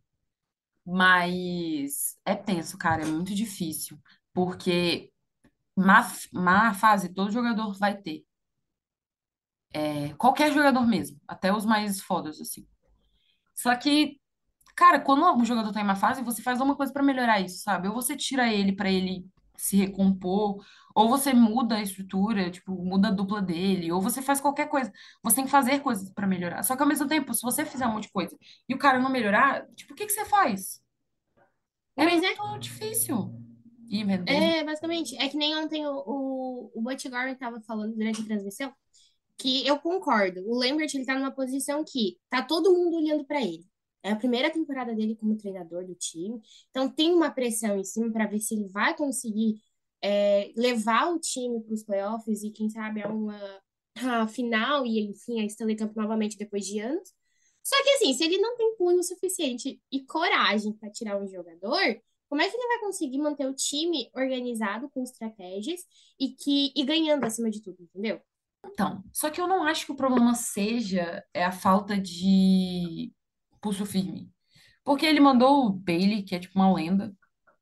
Mas é tenso, cara, é muito difícil. Porque má fase todo jogador vai ter. É, qualquer jogador mesmo, até os mais fodas, assim. Só que, cara, quando um jogador tá em má fase, você faz alguma coisa pra melhorar isso, sabe? Ou você tira ele pra ele se recompor, ou você muda a estrutura, tipo, muda a dupla dele, ou você faz qualquer coisa. Você tem que fazer coisas pra melhorar. Só que ao mesmo tempo, se você fizer um monte de coisa e o cara não melhorar, tipo, o que que você faz? É Mas muito difícil. Ih, meu Deus. basicamente, é que nem ontem o Butch Gordon tava falando durante a transmissão, que eu concordo. O Lambert, ele tá numa posição que tá todo mundo olhando pra ele. É a primeira temporada dele como treinador do time. Então tem uma pressão em cima para ver se ele vai conseguir levar o time para os playoffs e quem sabe a final e enfim a Stanley Cup novamente depois de anos. Só que assim, se ele não tem punho suficiente e coragem para tirar um jogador, como é que ele vai conseguir manter o time organizado com estratégias e ganhando acima de tudo, entendeu? Então, só que eu não acho que o problema seja a falta de pulso firme. Porque ele mandou o Bailey, que é tipo uma lenda.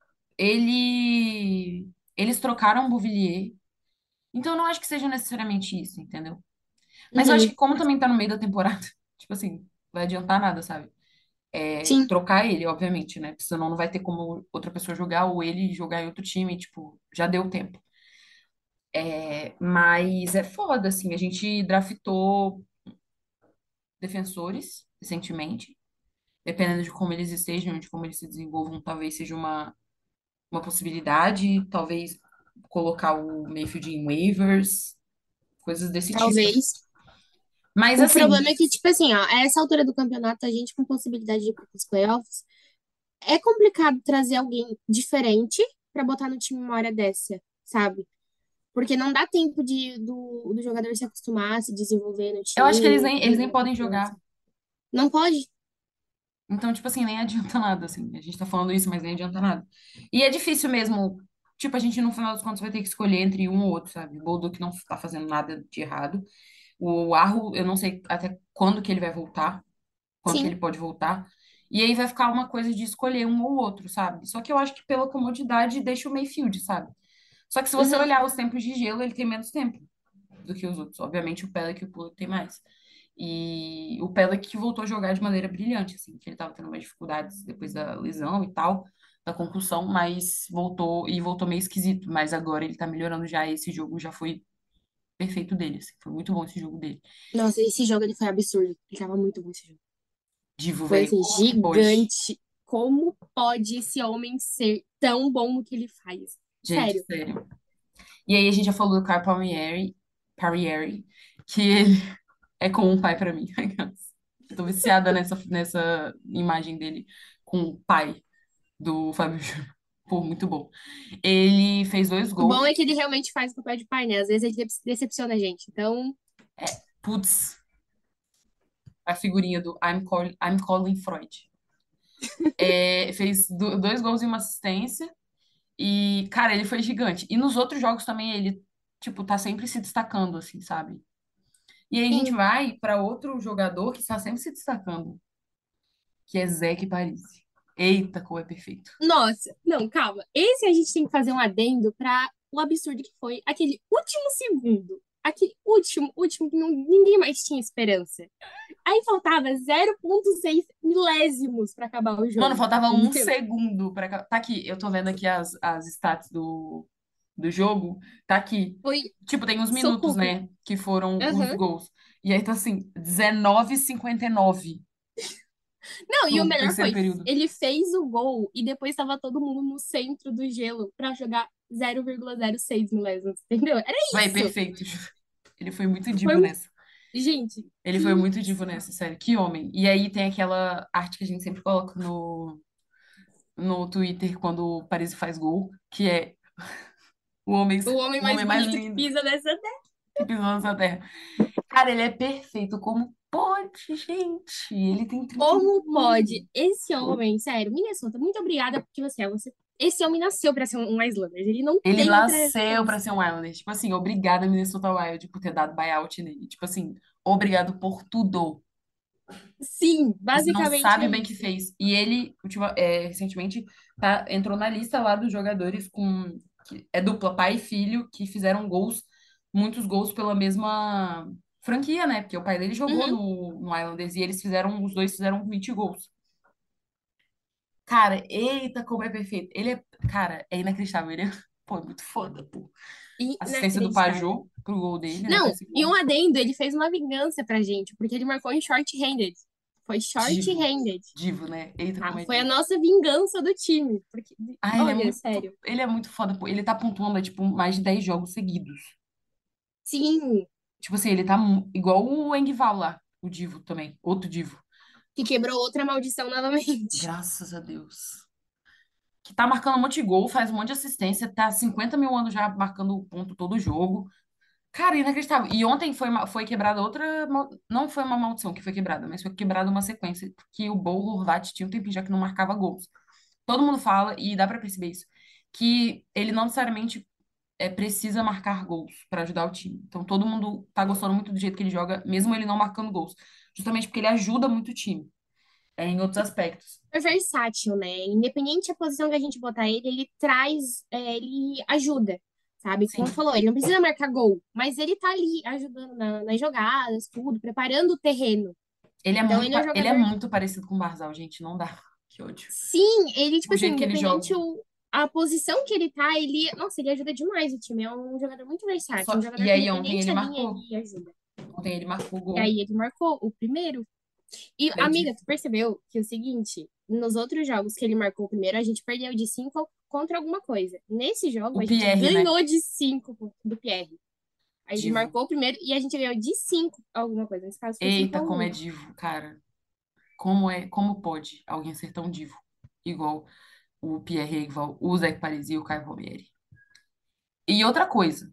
Eles trocaram o Beauvillier. Então, eu não acho que seja necessariamente isso, entendeu? Mas eu acho que Uhum. como também tá no meio da temporada, tipo assim, vai adiantar nada, sabe? É, Sim. trocar ele, obviamente, né? Porque senão não vai ter como outra pessoa jogar ou ele jogar em outro time, tipo, já deu tempo. Mas é foda, assim, a gente draftou defensores recentemente, dependendo de como eles estejam, de como eles se desenvolvam, talvez seja uma possibilidade, talvez colocar o Mayfield em waivers, coisas desse tipo. Talvez. Mas O assim, problema é que, tipo assim, ó, a essa altura do campeonato, a gente com possibilidade de ir para os playoffs, é complicado trazer alguém diferente para botar no time uma hora dessa, sabe? Porque não dá tempo do jogador se acostumar, se desenvolver no eu acho que time, eles nem ganhar podem confiança. jogar. Não pode? Então, tipo assim, nem adianta nada, assim. A gente tá falando isso, mas nem adianta nada. E é difícil mesmo. Tipo, a gente, no final dos contos, vai ter que escolher entre um ou outro, sabe? O Bolduc não tá fazendo nada de errado. O Arro, eu não sei até quando que ele vai voltar, quando que ele Sim. pode voltar. E aí vai ficar uma coisa de escolher um ou outro, sabe? Só que eu acho que pela comodidade deixa o Mayfield, sabe? Só que se você Uhum. olhar os tempos de gelo, ele tem menos tempo do que os outros. Obviamente o Pelech e o Pulock tem mais. E o Pelech que voltou a jogar de maneira brilhante, assim, que ele tava tendo mais dificuldades depois da lesão e tal, da concussão, mas voltou e voltou meio esquisito. Mas agora ele tá melhorando já, e esse jogo já foi perfeito dele, assim, foi muito bom esse jogo dele. Nossa, esse jogo ele foi absurdo. Ele tava muito bom esse jogo. Divo, Foi velho, assim, como que pode? gigante. Como pode esse homem ser tão bom no que ele faz? Gente, Sério. sério. E aí a gente já falou do Caio Palmieri, que ele é como um pai pra mim. Eu tô viciada nessa imagem dele com o pai do Fábio Júnior. Pô, muito bom. Ele fez dois O bom gols. é que ele realmente faz o papel de pai, né? Às vezes ele decepciona a gente. Então, Putz, a figurinha do I'm calling Freud. É, fez dois gols e uma assistência. E, cara, ele foi gigante. E nos outros jogos também ele, tipo, tá sempre se destacando, assim, sabe? E aí a gente sim. vai para outro jogador que está sempre se destacando, que é Zeke Paris. Eita, como é perfeito. Nossa, não, calma. Esse a gente tem que fazer um adendo para o absurdo que foi aquele último segundo. Aquele último, que ninguém mais tinha esperança. Aí faltava 0,6 milésimos para acabar o Mano, jogo, faltava um entendeu? segundo para. Tá aqui, eu tô vendo aqui as stats do jogo. Tá aqui. Foi Tipo, tem uns minutos, socorro. né? Que foram os Aham. gols. E aí tá assim, 19:59 Não, e o do melhor terceiro foi, período. ele fez o gol e depois estava todo mundo no centro do gelo para jogar 0,06 milésimos, entendeu? Era Vai, isso. perfeito. Ele foi muito Foi divo um... nessa. Gente, Ele foi que muito divo nessa, sério. Que homem. E aí tem aquela arte que a gente sempre coloca no Twitter quando o Paris faz gol, que é O homem O mais homem mais bonito que lindo pisa nessa terra. que pisou nessa terra. Cara, ele é perfeito. Como pode, gente? Ele tem 31 Como pode anos. esse homem, sério, Minnesota, muito obrigada porque você é você. Esse homem nasceu pra ser um Islanders. Ele não Ele tem outra nasceu pra chance. ser um Islander. Tipo assim, obrigada, Minnesota Wild, por ter dado buyout nele. Tipo assim, obrigado por tudo. Sim, Você não basicamente sabe é o bem que isso. fez. E ele, recentemente, entrou na lista lá dos jogadores que é dupla, pai e filho, que fizeram gols, muitos gols pela mesma franquia, né? Porque o pai dele jogou Uhum. no Islanders e os dois fizeram 20 gols. Cara, eita, como é perfeito. Cara, é inacreditável. Ele é, pô, é muito foda, pô. Assistência do Inacreditável. Pajot pro gol dele, né? Pra Não, esse e um gol. adendo, ele fez uma vingança pra gente, porque ele marcou em short-handed. Foi Divo. short-handed, Divo, né? Eita, tá? como é Foi a divo. nossa vingança do time. Porque, Ah, olha, sério. ele é muito foda, pô. Ele tá pontuando, tipo, mais de 10 jogos seguidos. Sim, Tipo assim, ele tá igual o Engvall lá, o Divo também, outro Divo. que quebrou outra maldição novamente. Graças a Deus. Que tá marcando um monte de gol, faz um monte de assistência, tá 50 mil anos já marcando ponto todo jogo. Cara, inacreditável. E ontem foi quebrada outra. Não foi uma maldição que foi quebrada, mas foi quebrada uma sequência que o Bo Horvat tinha um tempinho já que não marcava gols. Todo mundo fala, e dá pra perceber isso, que ele não necessariamente precisa marcar gols para ajudar o time. Então todo mundo tá gostando muito do jeito que ele joga, mesmo ele não marcando gols. Justamente porque ele ajuda muito o time, em outros aspectos. É versátil, né? Independente da posição que a gente botar ele, ele traz, ele ajuda, sabe? Como Sim. falou, ele não precisa marcar gol, mas ele tá ali ajudando nas jogadas, tudo, preparando o terreno. Então ele é um Ele é jogador. muito parecido com o Barzal, gente, não dá. Que ódio. Sim, ele, tipo O assim, jeito que ele joga. independente a posição que ele tá, ele. Nossa, ele ajuda demais o time. É um jogador muito versátil, um jogador E que aí ontem independente ele da linha, marcou. ele ajuda. Ontem ele marcou o E gol. aí ele marcou o primeiro. E, É amiga, de tu percebeu que é o seguinte, nos outros jogos que ele marcou o primeiro, a gente perdeu de 5 contra alguma coisa. Nesse jogo, o a gente Pierre, né? ganhou de 5 do Pierre. A gente Divo. marcou o primeiro e a gente ganhou de 5 alguma coisa. Nesse caso foi 5 Eita, a como é 1. divo, cara. Como pode alguém ser tão divo? Igual o Pierre Engvall, o Zé Paris e o Caio Palmieri. E outra coisa,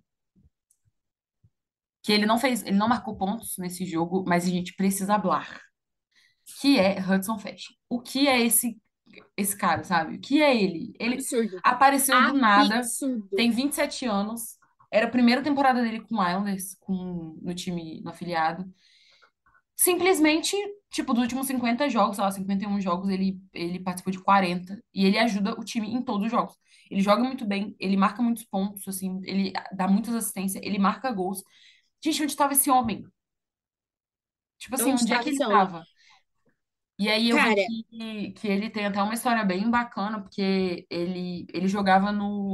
que ele não marcou pontos nesse jogo, mas a gente precisa falar, que é Hudson Fashion. O que é esse cara, sabe? O que é ele? Ele Absurdo. apareceu do nada, Absurdo. tem 27 anos, era a primeira temporada dele com o Islanders, no time, no afiliado. Simplesmente, tipo, dos últimos 50 jogos, sei lá, 51 jogos, ele participou de 40 e ele ajuda o time em todos os jogos. Ele joga muito bem, ele marca muitos pontos, assim, ele dá muitas assistências, ele marca gols. Gente, onde estava esse homem? Tipo assim, Onde onde é estava que ele esse homem? tava? E aí eu vi Cara, que ele tem até uma história bem bacana, porque ele jogava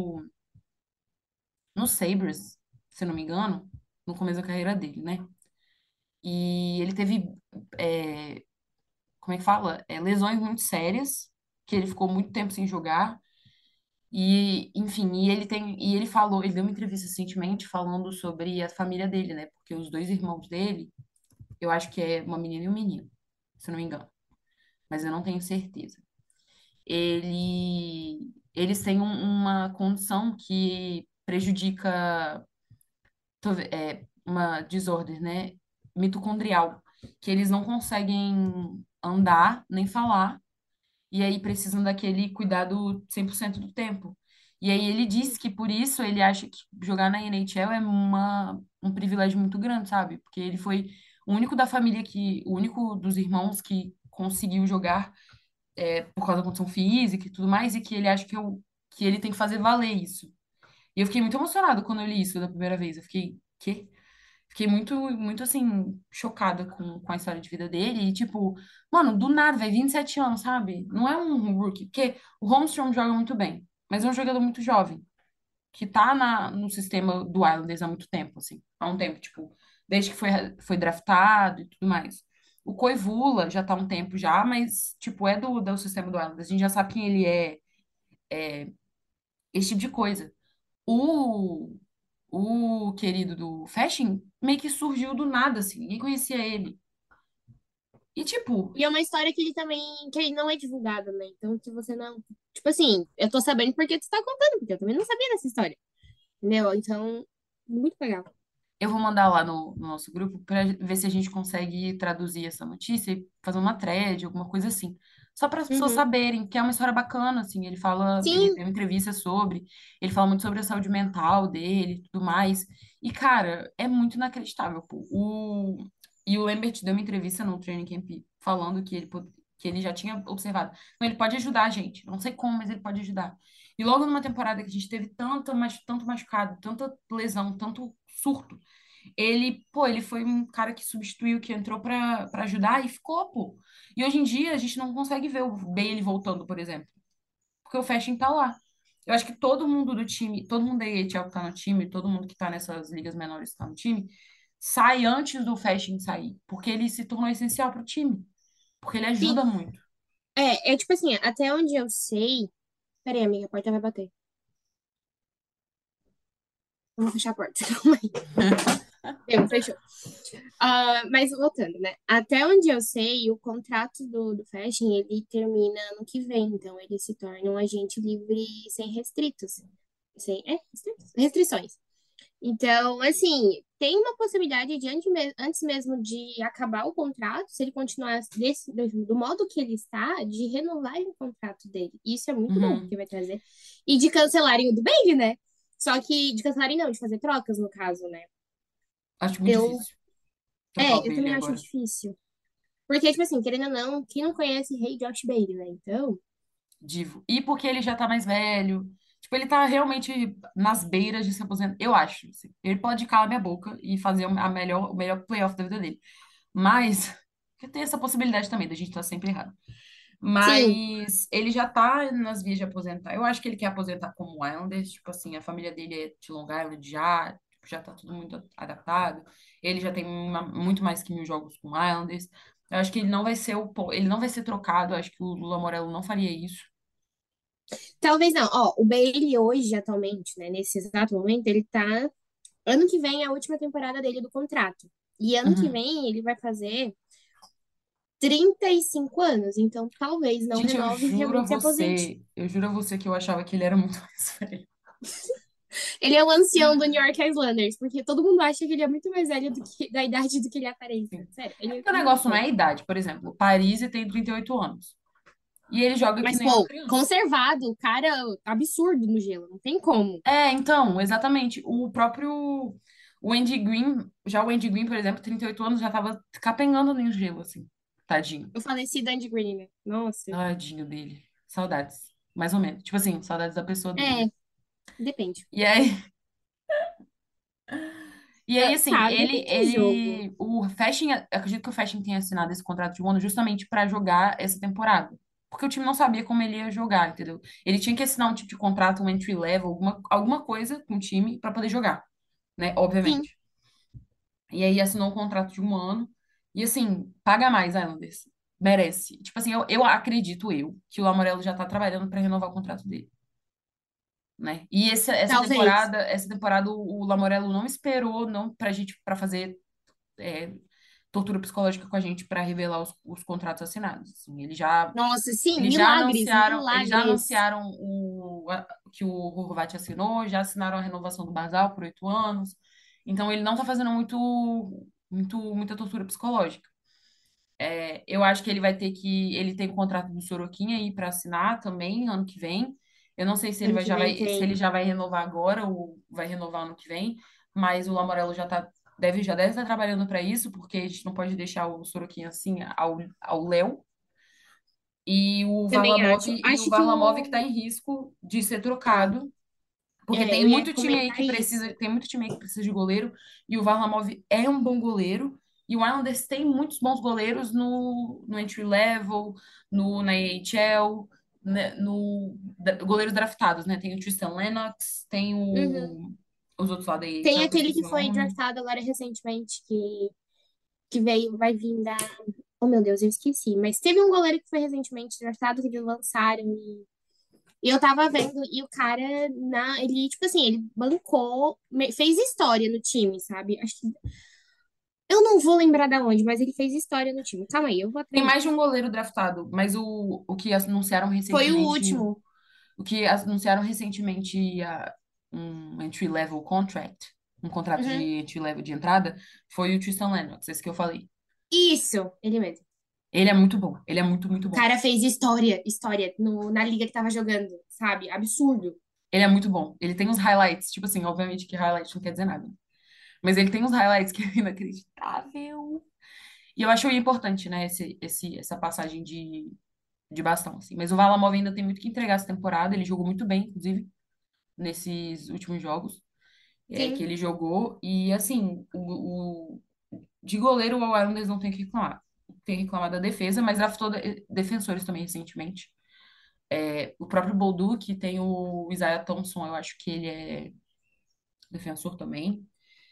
no Sabres, se eu não me engano, no começo da carreira dele, né? E ele teve, é, como é que fala? Lesões muito sérias, que ele ficou muito tempo sem jogar. E, enfim, e ele falou, ele deu uma entrevista recentemente falando sobre a família dele, né? Porque os dois irmãos dele, eu acho que é uma menina e um menino, se eu não me engano, mas eu não tenho certeza. Eles têm uma condição que prejudica, uma desordem, né? Mitocondrial, que eles não conseguem andar nem falar, e aí precisam daquele cuidado 100% do tempo. E aí ele disse que por isso ele acha que jogar na NHL é um privilégio muito grande, sabe? Porque ele foi o único dos irmãos que conseguiu jogar por causa da condição física e tudo mais, e que ele acha que ele tem que fazer valer isso. E eu fiquei muito emocionada quando eu li isso da primeira vez. Eu fiquei, quê? Fiquei muito, muito assim, chocada com a história de vida dele. E, tipo, mano, do nada, vai 27 anos, sabe? Não é um rookie. Porque o Holmstrom joga muito bem, mas é um jogador muito jovem, que tá no sistema do Islanders há muito tempo, assim. Há um tempo, tipo, desde que foi draftado e tudo mais. O Koivula já tá há um tempo já, mas, tipo, é do sistema do Islanders. A gente já sabe quem ele é, esse tipo de coisa. O, o querido do Fashion meio que surgiu do nada, assim, ninguém conhecia ele. E tipo, e é uma história que ele também, que ele não é divulgado, né? Então, se você não, tipo assim, eu tô sabendo porque tu tá contando, porque eu também não sabia dessa história. Entendeu? Então, muito legal. Eu vou mandar lá no nosso grupo para ver se a gente consegue traduzir essa notícia e fazer uma thread, alguma coisa assim. Só para as pessoas Uhum. saberem, que é uma história bacana, assim. Ele fala, ele Sim, deu entrevista sobre, ele fala muito sobre a saúde mental dele e tudo mais. E, cara, é muito inacreditável, pô. E o Lambert deu uma entrevista no Training Camp falando que ele já tinha observado. Então, ele pode ajudar a gente. Eu não sei como, mas ele pode ajudar. E logo numa temporada que a gente teve tanto machucado, tanta lesão, tanto surto, ele foi um cara que substituiu, que entrou pra ajudar e ficou, pô. E hoje em dia a gente não consegue ver o Bailey voltando, por exemplo, porque o Fashion tá lá. Eu acho que todo mundo do time, todo mundo da EHL que tá no time, todo mundo que tá nessas ligas menores que tá no time, sai antes do Fashion sair, porque ele se tornou essencial pro time, porque ele sim. ajuda muito. É tipo assim, até onde eu sei. Peraí, amiga, a porta vai bater. Vamos fechar a porta. Calma aí. Deu, fechou. Mas voltando, né? Até onde eu sei, o contrato do Fashion, ele termina ano que vem. Então, ele se torna um agente livre sem restritos. Restritos? Restrições. Então, assim, tem uma possibilidade de, antes mesmo de acabar o contrato, se ele continuar do modo que ele está, de renovarem o contrato dele. Isso é muito bom, Uhum. porque vai trazer. E de cancelarem o do Bailey, né? Só que de cancelarem não, de fazer trocas, no caso, né? Acho muito Eu, difícil trocar o eu Bailey também acho agora. difícil. Porque, tipo assim, querendo ou não, quem não conhece Rei Josh Bailey, né? Então, Divo. E porque ele já tá mais velho. Tipo, ele tá realmente nas beiras de se aposentar. Eu acho, assim. Ele pode calar minha boca e fazer o melhor playoff da vida dele. Mas, que tem essa possibilidade também, da gente estar sempre errado. sim. Mas ele já tá nas vias de aposentar. Eu acho que ele quer aposentar como Islanders. Tipo assim, a família dele é de Long Island já. Tipo, já tá tudo muito adaptado. Ele já tem muito mais que 1.000 jogos com Islanders. Eu acho que ele não vai ser ele não vai ser trocado. Eu acho que o Lula Morello não faria isso. Talvez não. Ó, o Bailey hoje, atualmente, né? Nesse exato momento, ele tá. Ano que vem é a última temporada dele do contrato. E ano que Uhum. vem ele vai fazer 35 anos. Então talvez não Gente, renove e realmente se aposente. eu juro a você que eu achava que ele era muito mais velho. Ele é o ancião do New York Islanders, porque todo mundo acha que ele é muito mais velho da idade do que ele aparenta. Assim. Sério, É ele é porque o muito negócio não é novo. a idade, por exemplo. O Paris tem 38 anos. E ele joga que Mas, nem uma pô, criança. conservado, o cara absurdo no gelo, não tem como. É, então, exatamente. O Andy Green, já o Andy Green, por exemplo, 38 anos, já tava capengando no gelo, assim. Tadinho. Eu faleci Andy Green, né? Nossa. Tadinho dele. Saudades. Mais ou menos. Tipo assim, saudades da pessoa dele, né? É, depende. E aí, e aí, assim, Tá, depende do jogo. o Fashion, acredito que o Fashion tenha assinado esse contrato de um ano justamente para jogar essa temporada. Porque o time não sabia como ele ia jogar, entendeu? Ele tinha que assinar um tipo de contrato, um entry level, alguma coisa com o time para poder jogar, né? Sim, Obviamente. E aí assinou um contrato de um ano. E assim, paga mais, Islanders. Merece. Tipo assim, eu acredito que o Lamorello já tá trabalhando para renovar o contrato dele, né? E talvez. essa temporada o Lamorello não esperou não pra gente para fazer é, tortura psicológica com a gente para revelar os contratos assinados. Assim, Nossa, sim, milagres, eles já milagres. anunciaram que o Horvat assinou, já assinaram a renovação do Basal por 8 anos. Então ele não tá fazendo muita tortura psicológica. Eu acho que ele tem o contrato do Sorokin aí para assinar também ano que vem. Eu não sei se Ano que vem se ele tem. já vai renovar agora ou vai renovar ano que vem, mas o Lamorello já deve estar trabalhando para isso, porque a gente não pode deixar o Sorokin assim ao léu. Também acho. E o Acho que Varlamov que está o. em risco de ser Tá. trocado, porque tem Eu ia muito time aí comentar que isso. tem muito time aí que precisa de goleiro, e o Varlamov é um bom goleiro, e o Islanders tem muitos bons goleiros no entry level, na AHL, né, goleiros draftados, né? Tem o Tristan Lennox, tem Uhum. os outros lá da Tem AHL, que eu aquele esqueci que o foi nome. draftado agora recentemente, que vai vir da. Oh, meu Deus, eu esqueci. Mas teve um goleiro que foi recentemente draftado, que eles lançaram. E eu tava vendo, e o cara, ele, tipo assim, ele bancou, fez história no time, sabe? Acho que. Eu não vou lembrar da onde, mas ele fez história no time. Calma aí, eu vou Tem atrás mais de disso. um goleiro draftado, mas o que anunciaram Foi o recentemente último. O que anunciaram recentemente um entry-level contract, um contrato de Uhum. entry-level de entrada, foi o Tristan Lennox, esse que eu falei. Isso, ele mesmo. Ele é muito bom, ele é muito, muito O bom. cara fez história na liga que tava jogando, sabe? Absurdo. Ele é muito bom. Ele tem uns highlights, tipo assim, obviamente que highlight não quer dizer nada. Mas ele tem uns highlights que é inacreditável. E eu acho importante, né, essa passagem de bastão, assim. Mas o Varlamov ainda tem muito que entregar essa temporada. Ele jogou muito bem, inclusive, nesses últimos jogos que Sim. ele jogou. E, assim, de goleiro, o Islanders não tem que reclamar. Tem que reclamar da defesa, mas draftou defensores também recentemente. O próprio Bolduc tem o Isaiah Thompson, eu acho que ele é defensor também.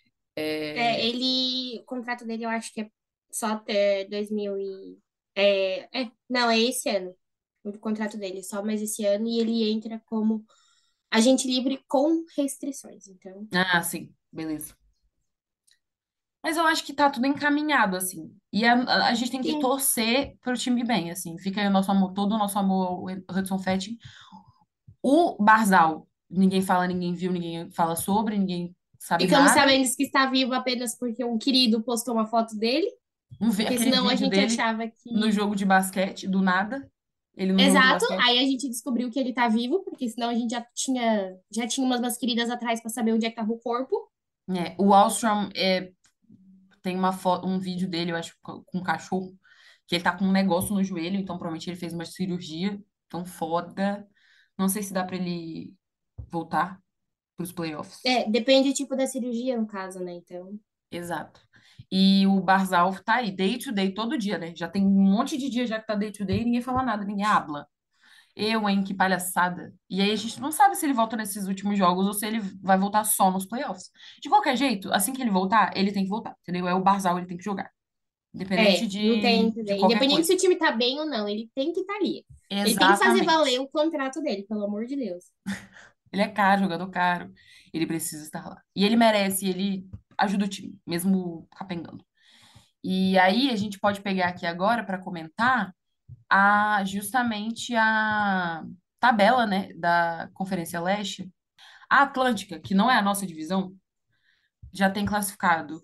O contrato dele eu acho que é só até 2000 e... não, é esse ano. O contrato dele é só mais esse ano e ele entra como agente livre com restrições. Então, Ah, sim, beleza. Mas eu acho que tá tudo encaminhado, assim. E a gente tem que sim. torcer pro time ir bem, assim. Fica aí o nosso amor, todo o nosso amor ao Hudson Fett. O Barzal, ninguém fala, ninguém viu, ninguém fala sobre, ninguém sabe Ficamos nada. sabendo que está vivo apenas porque um querido postou uma foto dele, porque Aquele senão a vídeo gente dele achava no que. jogo de basquete, do nada. Ele no jogo de Exato, basquete. aí a gente descobriu que ele tá vivo, porque senão a gente já tinha umas queridas atrás para saber onde é que tava o corpo. O Wallstrom tem uma foto, um vídeo dele, eu acho, com um cachorro, que ele tá com um negócio no joelho, então provavelmente ele fez uma cirurgia. Tão foda. Não sei se dá pra ele voltar pros playoffs. Depende do tipo da cirurgia, no caso, né? Então. Exato. E o Barzal tá aí, day to day, todo dia, né? Já tem um monte de dia já que tá day to day e ninguém fala nada, ninguém habla. Eu, hein, que palhaçada. E aí a gente não sabe se ele volta nesses últimos jogos ou se ele vai voltar só nos playoffs. De qualquer jeito, assim que ele voltar, ele tem que voltar, entendeu? É o Barzal, ele tem que jogar. Independente Não tem, de entendeu? qualquer Independente se coisa. o time tá bem ou não, ele tem que estar ali. Ele tem que fazer valer Exatamente. o contrato dele, pelo amor de Deus. Ele é caro, jogador caro. Ele precisa estar lá. E ele merece, ele ajuda o time, mesmo capengando. E aí a gente pode pegar aqui agora para comentar justamente a tabela, né, da Conferência Leste. A Atlântica, que não é a nossa divisão, já tem classificado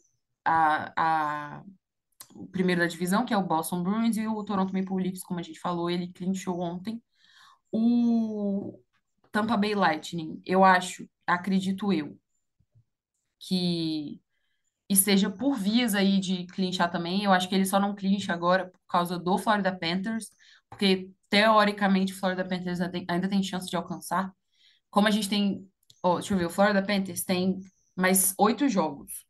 o primeiro da divisão, que é o Boston Bruins, e o Toronto Maple Leafs, como a gente falou, ele clinchou ontem. O Tampa Bay Lightning, eu acho, acredito eu, que esteja por vias aí de clinchar também. Eu acho que ele só não clincha agora por causa do Florida Panthers, porque teoricamente o Florida Panthers ainda tem chance de alcançar. Como a gente tem, ó, deixa eu ver, o Florida Panthers tem mais 8 jogos.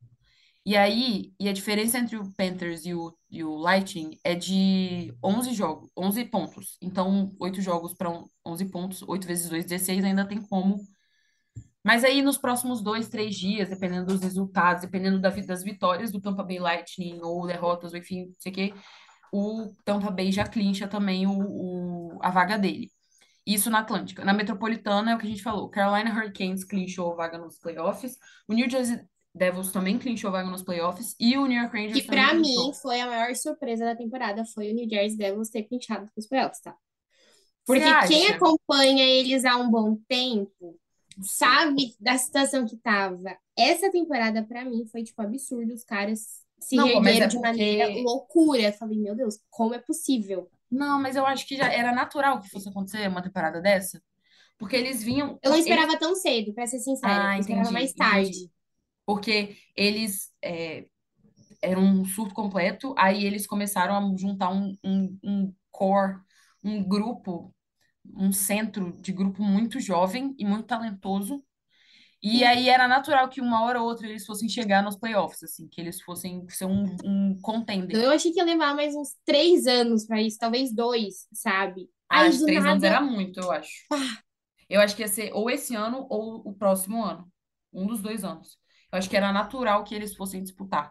E a diferença entre o Panthers e o Lightning é de 11 jogos, 11 pontos. Então, 8 jogos para 11 pontos, 8 vezes 2, 16, ainda tem como. Mas aí, nos próximos 2, 3 dias, dependendo dos resultados, dependendo das vitórias do Tampa Bay Lightning, ou derrotas, ou enfim, não sei o quê, o Tampa Bay já clincha também a vaga dele. Isso na Atlântica. Na Metropolitana é o que a gente falou. Carolina Hurricanes clinchou vaga nos playoffs. O New Jersey Devils também clinchou vaga nos playoffs. E o New York Que Rangers também pra mim clinchou. foi a maior surpresa da temporada, foi o New Jersey Devils ter pinchado com os playoffs, tá? Você Porque quem acha? acompanha eles há um bom tempo Não sei. sabe da situação que tava. Essa temporada, pra mim, foi, tipo, absurdo. Os caras se Não, pô, mas reergueram é de maneira porque. loucura. Eu falei, meu Deus, como é possível? Não, mas eu acho que já era natural que fosse acontecer uma temporada dessa. Porque eles vinham. Eu não Eles. esperava tão cedo, pra ser sincera. Ah, Eu esperava entendi, mais entendi. tarde. Porque eles eram um surto completo, aí eles começaram a juntar um core, um grupo, um centro de grupo muito jovem e muito talentoso. E Sim. aí era natural que uma hora ou outra eles fossem chegar nos playoffs, assim, que eles fossem ser um Então, contender. eu achei que ia levar mais uns 3 anos pra isso, talvez 2, sabe? Aí, Acho que do 3 anos era nada, muito, eu acho. pá, Eu acho que ia ser ou esse ano ou o próximo ano. Um dos 2 anos. Eu acho que era natural que eles fossem disputar.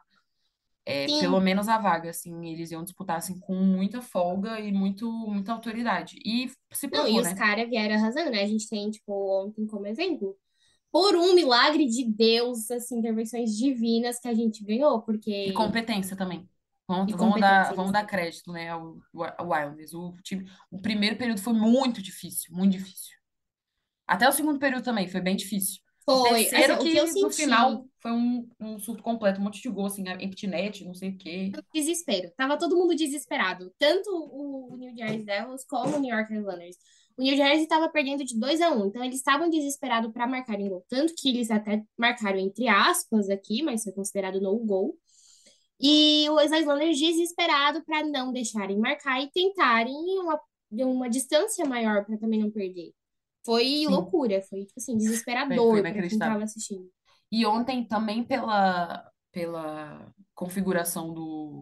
Pelo sim. menos a vaga, assim, eles iam disputar, assim, com muita folga e muita autoridade. E se Não, e provou, os né? caras vieram arrasando, né? A gente tem, tipo, ontem como exemplo. Por um milagre de Deus, assim, intervenções divinas que a gente ganhou, E porque. competência também. Vamos, E vamos dar, competência, vamos eles dar têm. crédito, né, ao Islanders. O primeiro período foi muito difícil, muito difícil. Até o segundo período também foi bem difícil. O Foi, assim, terceiro o que eu que no senti, final foi um surto completo, um monte de gol, assim, empty net, não sei o quê. desespero. Tava todo mundo desesperado. Tanto o New Jersey Devils como o New York Islanders. O New Jersey estava perdendo de 2-1, então eles estavam desesperados para marcar em gol. Tanto que eles até marcaram entre aspas aqui, mas foi considerado no gol. E os Islanders desesperados para não deixarem marcar e tentarem uma distância maior para também não perder. Foi Sim, loucura, foi tipo assim, foi desesperador para quem inacreditável. estava assistindo. E ontem também pela configuração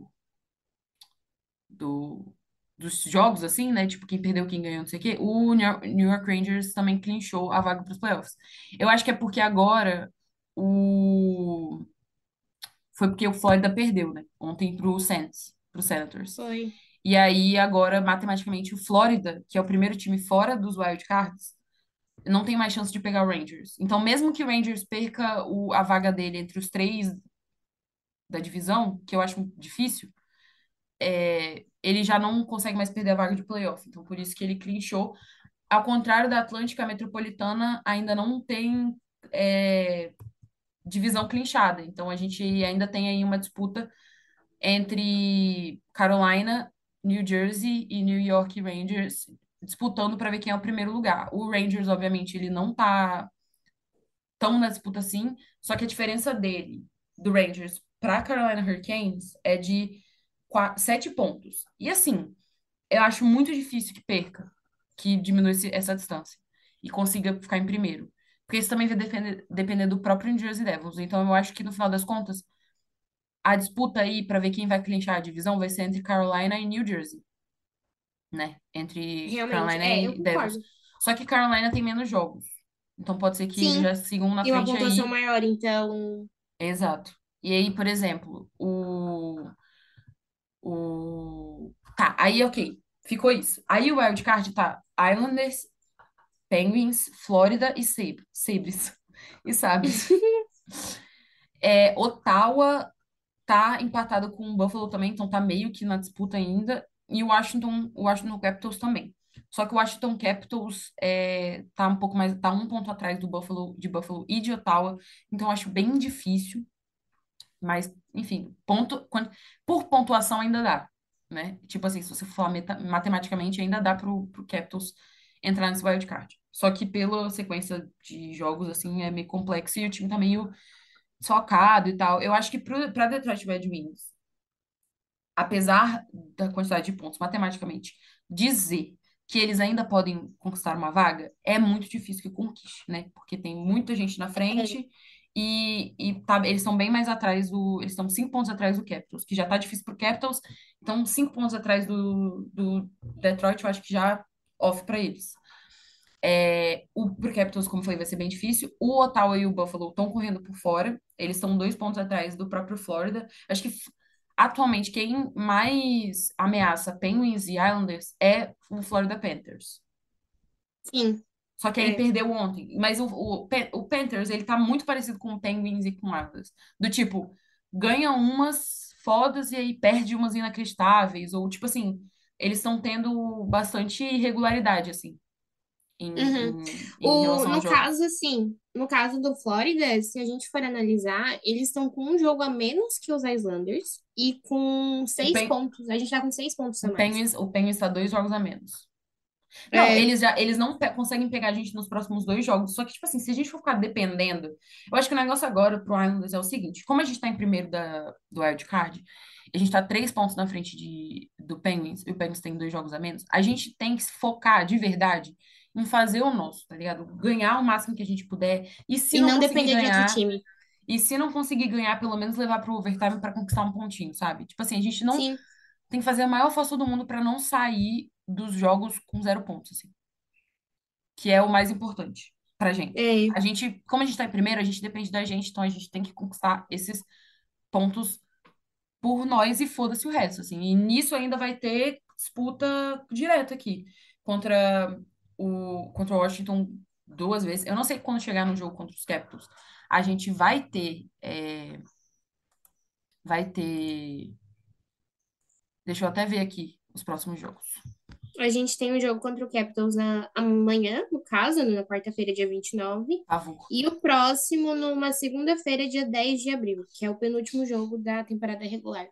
do, dos jogos, assim, né? Tipo, quem perdeu, quem ganhou, não sei o quê. O New York Rangers também clinchou a vaga para os playoffs. Eu acho que é porque agora o... Foi porque o Florida perdeu, né? Ontem pro Saints, pro Senators. Foi. E aí, agora, matematicamente, o Florida, que é o primeiro time fora dos wild cards, não tem mais chance de pegar o Rangers. Então, mesmo que o Rangers perca a vaga dele entre os três da divisão, que eu acho difícil, ele já não consegue mais perder a vaga de playoff. Então, por isso que ele clinchou. Ao contrário da Atlântica, a Metropolitana ainda não tem é, divisão clinchada. Então, a gente ainda tem aí uma disputa entre Carolina, New Jersey e New York Rangers disputando para ver quem é o primeiro lugar. O Rangers, obviamente, ele não tá tão na disputa assim, só que a diferença dele, do Rangers para Carolina Hurricanes, é de 7 pontos. E assim, eu acho muito difícil que perca, que diminua essa distância e consiga ficar em primeiro. Porque isso também vai depender do próprio New Jersey Devils. Então, eu acho que no final das contas, a disputa aí para ver quem vai clinchar a divisão vai ser entre Carolina e New Jersey, né? Entre Realmente, Carolina eu e Devils. concordo. Só que Carolina tem menos jogos. Então pode ser que eles Sim, já sigam na e uma frente pontuação aí. maior, então. Exato. E aí, por exemplo, Tá, aí ok. Ficou isso. Aí o wildcard tá Islanders, Penguins, Flórida e Sabres. E Sabres. Ottawa tá empatado com o Buffalo também, então tá meio que na disputa ainda. E o Washington Capitals também. Só que o Washington Capitals tá um pouco mais, tá um ponto atrás do Buffalo, de Buffalo e de Ottawa. Então eu acho bem difícil. Mas, enfim, por pontuação ainda dá, né? Tipo assim, se você for falar matematicamente, ainda dá pro Capitals entrar nesse wildcard. Só que pela sequência de jogos, assim, é meio complexo e o time tá meio socado e tal. Eu acho que pra Detroit Red Wings, apesar da quantidade de pontos matematicamente, dizer que eles ainda podem conquistar uma vaga é muito difícil que conquiste, né? Porque tem muita gente na É, frente eles estão bem mais atrás eles estão 5 pontos atrás do Capitals, que já tá difícil pro Capitals, então 5 pontos atrás do Detroit, eu acho que já off para eles. Pro Capitals, como eu falei, vai ser bem difícil. O Ottawa e o Buffalo estão correndo por fora. Eles estão 2 pontos atrás do próprio Florida. Acho que atualmente quem mais ameaça Penguins e Islanders é o Florida Panthers. sim, Só que aí é. perdeu ontem. Mas o Panthers, ele tá muito parecido com o Penguins e com o Islanders. Do tipo, ganha umas fodas e aí perde umas inacreditáveis. Ou tipo assim, eles estão tendo bastante irregularidade, assim, Uhum. em relação aos No jogos. caso, assim, no caso do Flórida, se a gente for analisar, eles estão com um jogo a menos que os Islanders e com O, seis Pen, pontos. A gente tá com 6 pontos a o mais. Penguins, o Penguins está 2 jogos a menos. Não, É, eles não conseguem pegar a gente nos próximos 2 jogos. Só que, tipo assim, se a gente for ficar dependendo. Eu acho que o negócio agora pro Islanders é o seguinte: como a gente tá em primeiro do Wild Card, a gente tá 3 pontos na frente do Penguins, e o Penguins tem 2 jogos a menos, a gente tem que se focar de verdade em fazer o nosso, tá ligado? Ganhar o máximo que a gente puder. e não depender de outro time. E se não conseguir ganhar, pelo menos levar pro overtime pra conquistar um pontinho, sabe? Tipo assim, a gente não Sim, tem que fazer a maior força do mundo pra não sair dos jogos com 0 pontos, assim, que é o mais importante pra gente. é. Como a gente tá em primeiro, a gente depende da gente, então a gente tem que conquistar esses pontos por nós e foda-se o resto, assim. E nisso ainda vai ter disputa direta aqui contra contra o Washington 2 vezes. Eu não sei quando chegar no jogo contra os Capitals, a gente vai ter, deixa eu até ver aqui os próximos jogos. A gente tem um jogo contra o Capitals amanhã, no caso, na quarta-feira, dia 29. Pavor. E o próximo numa segunda-feira, dia 10 de abril, que é o penúltimo jogo da temporada regular.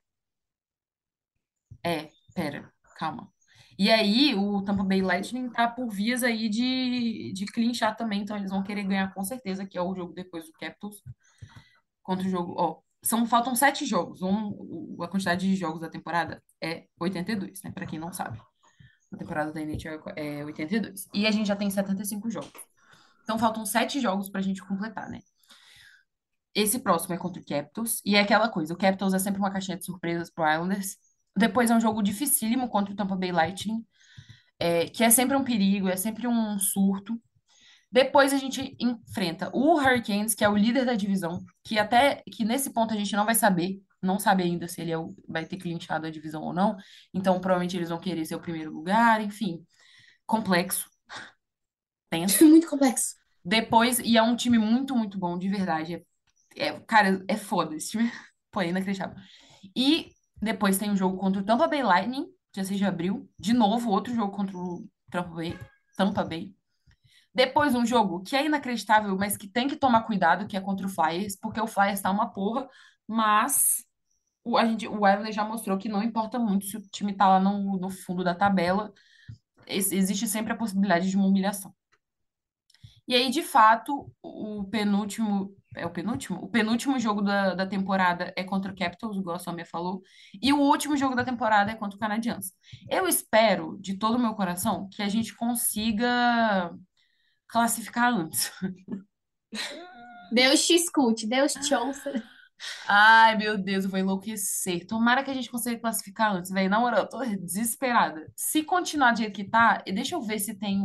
Pera, calma. E aí, o Tampa Bay Lightning tá por vias aí de clinchar também, então eles vão querer ganhar com certeza, que é o jogo depois do Capitals, contra o jogo. Ó, faltam 7 jogos. A quantidade de jogos da temporada é 82, né? Pra quem não sabe. A temporada da NHL é 82. E a gente já tem 75 jogos. Então faltam 7 jogos pra gente completar, né? Esse próximo é contra o Capitals. E é aquela coisa: o Capitals é sempre uma caixinha de surpresas pro Islanders. Depois é um jogo dificílimo contra o Tampa Bay Lightning, que é sempre um perigo, é sempre um surto. Depois a gente enfrenta o Hurricanes, que é o líder da divisão, que até que nesse ponto a gente não vai saber, não sabe ainda se ele vai ter clinchado a divisão ou não. Então, provavelmente eles vão querer ser o primeiro lugar, enfim, complexo, tenso. Muito complexo. Depois, e é um time muito, muito bom, de verdade. Cara, é foda esse time. Pô, é inacreditável. E depois tem um jogo contra o Tampa Bay Lightning, dia 6 de abril. De novo, outro jogo contra o Tampa Bay. Depois um jogo que é inacreditável, mas que tem que tomar cuidado, que é contra o Flyers, porque o Flyers tá uma porra, mas o Islanders já mostrou que não importa muito se o time tá lá no fundo da tabela, existe sempre a possibilidade de uma humilhação. E aí, de fato, o penúltimo. É o penúltimo? O penúltimo jogo da temporada é contra o Capitals, igual a Samia falou. E o último jogo da temporada é contra o Canadiens. Eu espero, de todo o meu coração, que a gente consiga classificar antes. Deus te escute, Deus te ouça. Ai, meu Deus, eu vou enlouquecer. Tomara que a gente consiga classificar antes, velho. Na moral, eu tô desesperada. Se continuar do jeito que tá, deixa eu ver se tem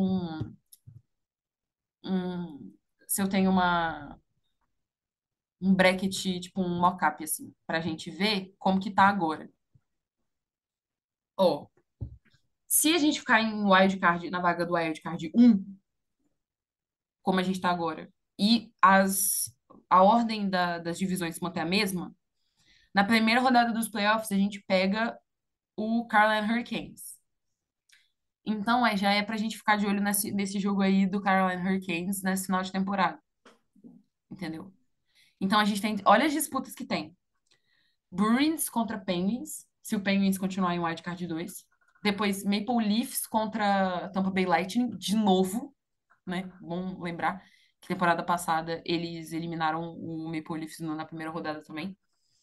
se eu tenho um bracket, tipo um mock-up, assim, pra gente ver como que tá agora. Ó, se a gente ficar em wildcard, na vaga do wildcard 1, como a gente tá agora, e a ordem das divisões se manter a mesma, na primeira rodada dos playoffs a gente pega o Carolina Hurricanes. Então, já é pra gente ficar de olho nesse jogo aí do Carolina Hurricanes nesse final de temporada, entendeu? Então, a gente tem. Olha as disputas que tem. Bruins contra Penguins, se o Penguins continuar em Wildcard 2. Depois, Maple Leafs contra Tampa Bay Lightning, de novo, né? Bom lembrar que temporada passada eles eliminaram o Maple Leafs na primeira rodada também.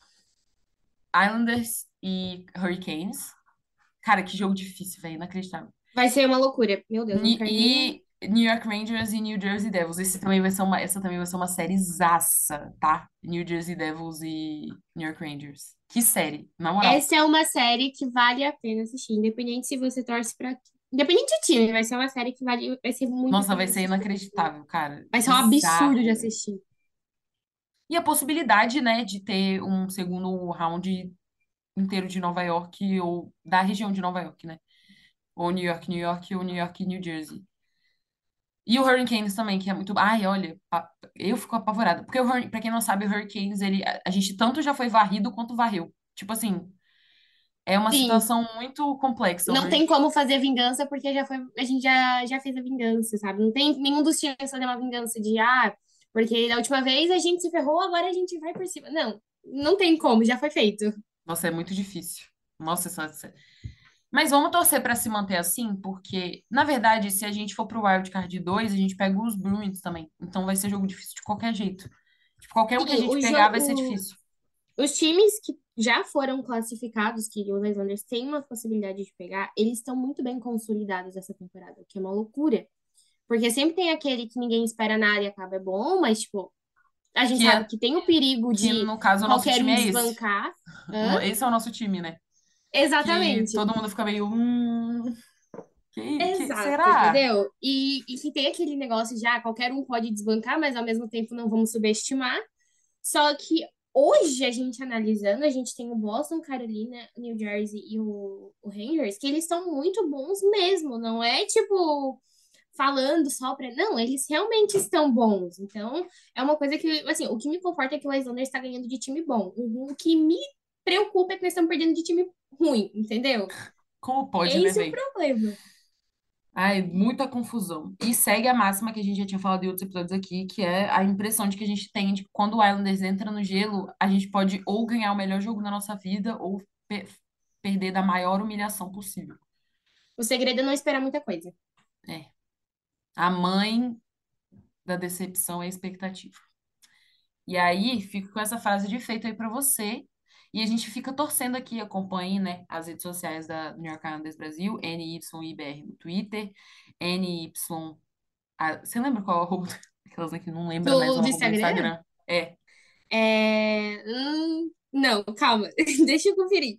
Islanders e Hurricanes. Cara, que jogo difícil, velho, inacreditável. Vai ser uma loucura. Meu Deus, não quero nem. E New York Rangers e New Jersey Devils. Essa também vai ser uma sériezaça, tá? New Jersey Devils e New York Rangers. Que série, na moral. Essa é uma série que vale a pena assistir, independente se você torce pra. Independente do time, vai ser uma série que vai ser muito a Nossa, pena vai de ser assistir. inacreditável, cara. Vai ser um absurdo de Bizarro. assistir. E a possibilidade, né, de ter um segundo round inteiro de Nova York ou da região de Nova York, né? Ou New York ou New York e New Jersey. E o Hurricanes também, que é muito. Ai, olha, eu fico apavorada. Porque, pra quem não sabe, o Hurricanes, a gente tanto já foi varrido quanto varreu. Tipo assim, é uma Sim, situação muito complexa. não tem como fazer vingança porque já foi, a gente já fez a vingança, sabe? Não tem nenhum dos times fazer uma vingança de porque da última vez a gente se ferrou, agora a gente vai por cima. Não, não tem como, já foi feito. Nossa, é muito difícil. Nossa, mas vamos torcer para se manter assim, porque, na verdade, se a gente for pro Wild Card 2 a gente pega os Bruins também. Então vai ser jogo difícil de qualquer jeito. Tipo, qualquer um que a Sim, gente pegar vai ser difícil. os times que já foram classificados, que os Islanders têm uma possibilidade de pegar, eles estão muito bem consolidados essa temporada, o que é uma loucura. Porque sempre tem aquele que ninguém espera nada e acaba é bom, mas, tipo, a gente Que, sabe é, que tem o perigo que de no caso, o nosso qualquer time um é esse. desbancar. Hã? Esse é o nosso time, né? Que Exatamente. todo mundo fica meio. Exato, Será? entendeu? E que tem aquele negócio de, qualquer um pode desbancar, mas ao mesmo tempo não vamos subestimar. Só que hoje, a gente analisando, a gente tem o Boston, Carolina, New Jersey e o Rangers, que eles estão muito bons mesmo, não é tipo falando só pra. Não, eles realmente estão bons. Então, é uma coisa que, assim, o que me conforta é que o Islanders está ganhando de time bom. O que me preocupa é que nós estamos perdendo de time ruim, entendeu? Como pode, né, Esse é o velho? problema. Ai, muita confusão. E segue a máxima que a gente já tinha falado em outros episódios aqui, que é a impressão de que a gente tem de que quando o Islanders entra no gelo, a gente pode ou ganhar o melhor jogo da nossa vida ou perder da maior humilhação possível. O segredo é não esperar muita coisa. É. A mãe da decepção é a expectativa. E aí, fico com essa frase de efeito aí pra você. E a gente fica torcendo aqui, acompanhe, né, as redes sociais da New York Islanders Brasil, NYIBR no Twitter, NY. Você lembra qual é o arroba? Aquelas né, que não lembra mais o Do arroba do Instagram? Instagram. É. Não, calma. Deixa eu conferir.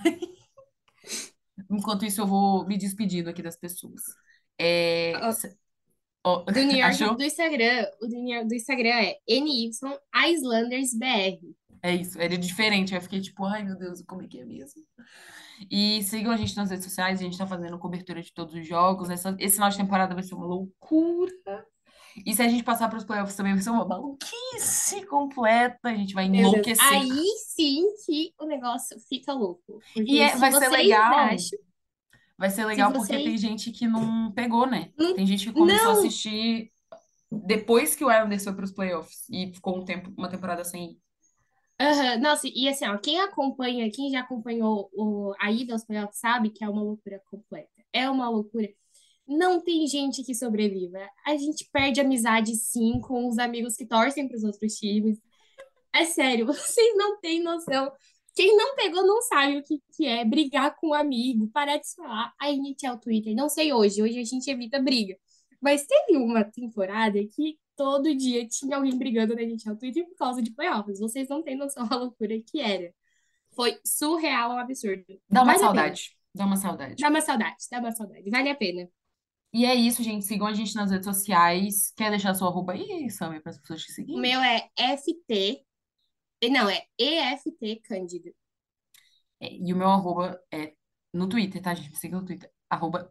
Enquanto isso, eu vou me despedindo aqui das pessoas. É, Ó, ó, do New York, achou? do Instagram, o do, New York- do Instagram é NY Islanders BR. É isso, ele é diferente. Aí eu fiquei tipo, ai meu Deus, como é que é mesmo? E sigam a gente nas redes sociais, a gente tá fazendo cobertura de todos os jogos. Esse final de temporada vai ser uma loucura. E se a gente passar para os playoffs também vai ser uma maluquice completa. A gente vai Meu Deus. enlouquecer. Aí sim que o negócio fica louco. E Porque se vai ser vocês legal. acham, Vai ser se legal porque tem vocês. gente que não pegou, né? Não, Tem gente que começou a não. assistir depois que o Islanders foi para os playoffs e ficou uma temporada sem ir. Aham, nossa, e assim, ó, quem já acompanhou a ida aos playoffs sabe que é uma loucura completa. É uma loucura. Não tem gente que sobreviva. A gente perde amizade, sim, com os amigos que torcem para os outros times. É sério, vocês não têm noção. Quem não pegou não sabe o que é brigar com um amigo, parar de falar. A NHL Twitter, não sei hoje a gente evita briga. Mas teve uma temporada que todo dia tinha alguém brigando na NHL Twitter por causa de playoffs. Vocês não têm noção da loucura que era. Foi surreal, um absurdo. Dá uma Vale a pena. saudade. Dá uma saudade. Dá uma saudade, dá uma saudade. Vale a pena. E é isso, gente. Sigam a gente nas redes sociais. Quer deixar sua arroba aí, Sammy, para as pessoas te O seguirem? meu é FT, não, é EFT Cândido. E o meu arroba é no Twitter, tá, gente? Me siga no Twitter. Arroba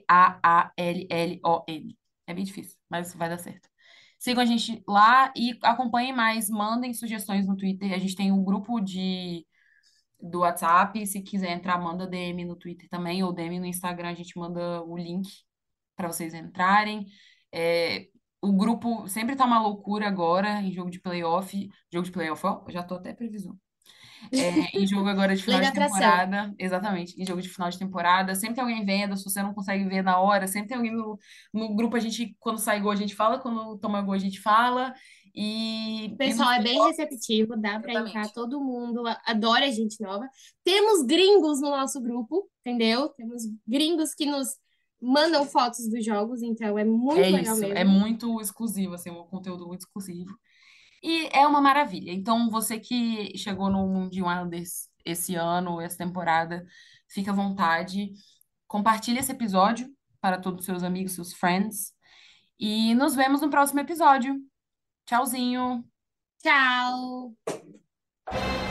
TAALLON. É bem difícil, mas vai dar certo. Sigam a gente lá e acompanhem mais. Mandem sugestões no Twitter. A gente tem um grupo do WhatsApp. Se quiser entrar, manda DM no Twitter também, ou DM no Instagram. A gente manda o link para vocês entrarem. É, o grupo sempre tá uma loucura agora em jogo de playoff. Jogo de playoff, ó, eu já tô até previsão. Em jogo agora de Lei final da de atração. temporada, exatamente, em jogo de final de temporada, sempre tem alguém vendo, se você não consegue ver na hora, sempre tem alguém no grupo, a gente, quando sai gol, a gente fala, quando toma gol, a gente fala, O e nos pessoal é bem playoffs, receptivo, dá para entrar exatamente. todo mundo, adora gente nova. Temos gringos no nosso grupo, entendeu? Temos gringos que nos mandam fotos dos jogos, então é É muito legal isso, é mesmo. muito exclusivo, assim, um conteúdo muito exclusivo. E é uma maravilha. Então, você que chegou no Mundial esse ano, essa temporada, fica à vontade. Compartilhe esse episódio para todos os seus amigos, seus friends. E nos vemos no próximo episódio. Tchauzinho! Tchau!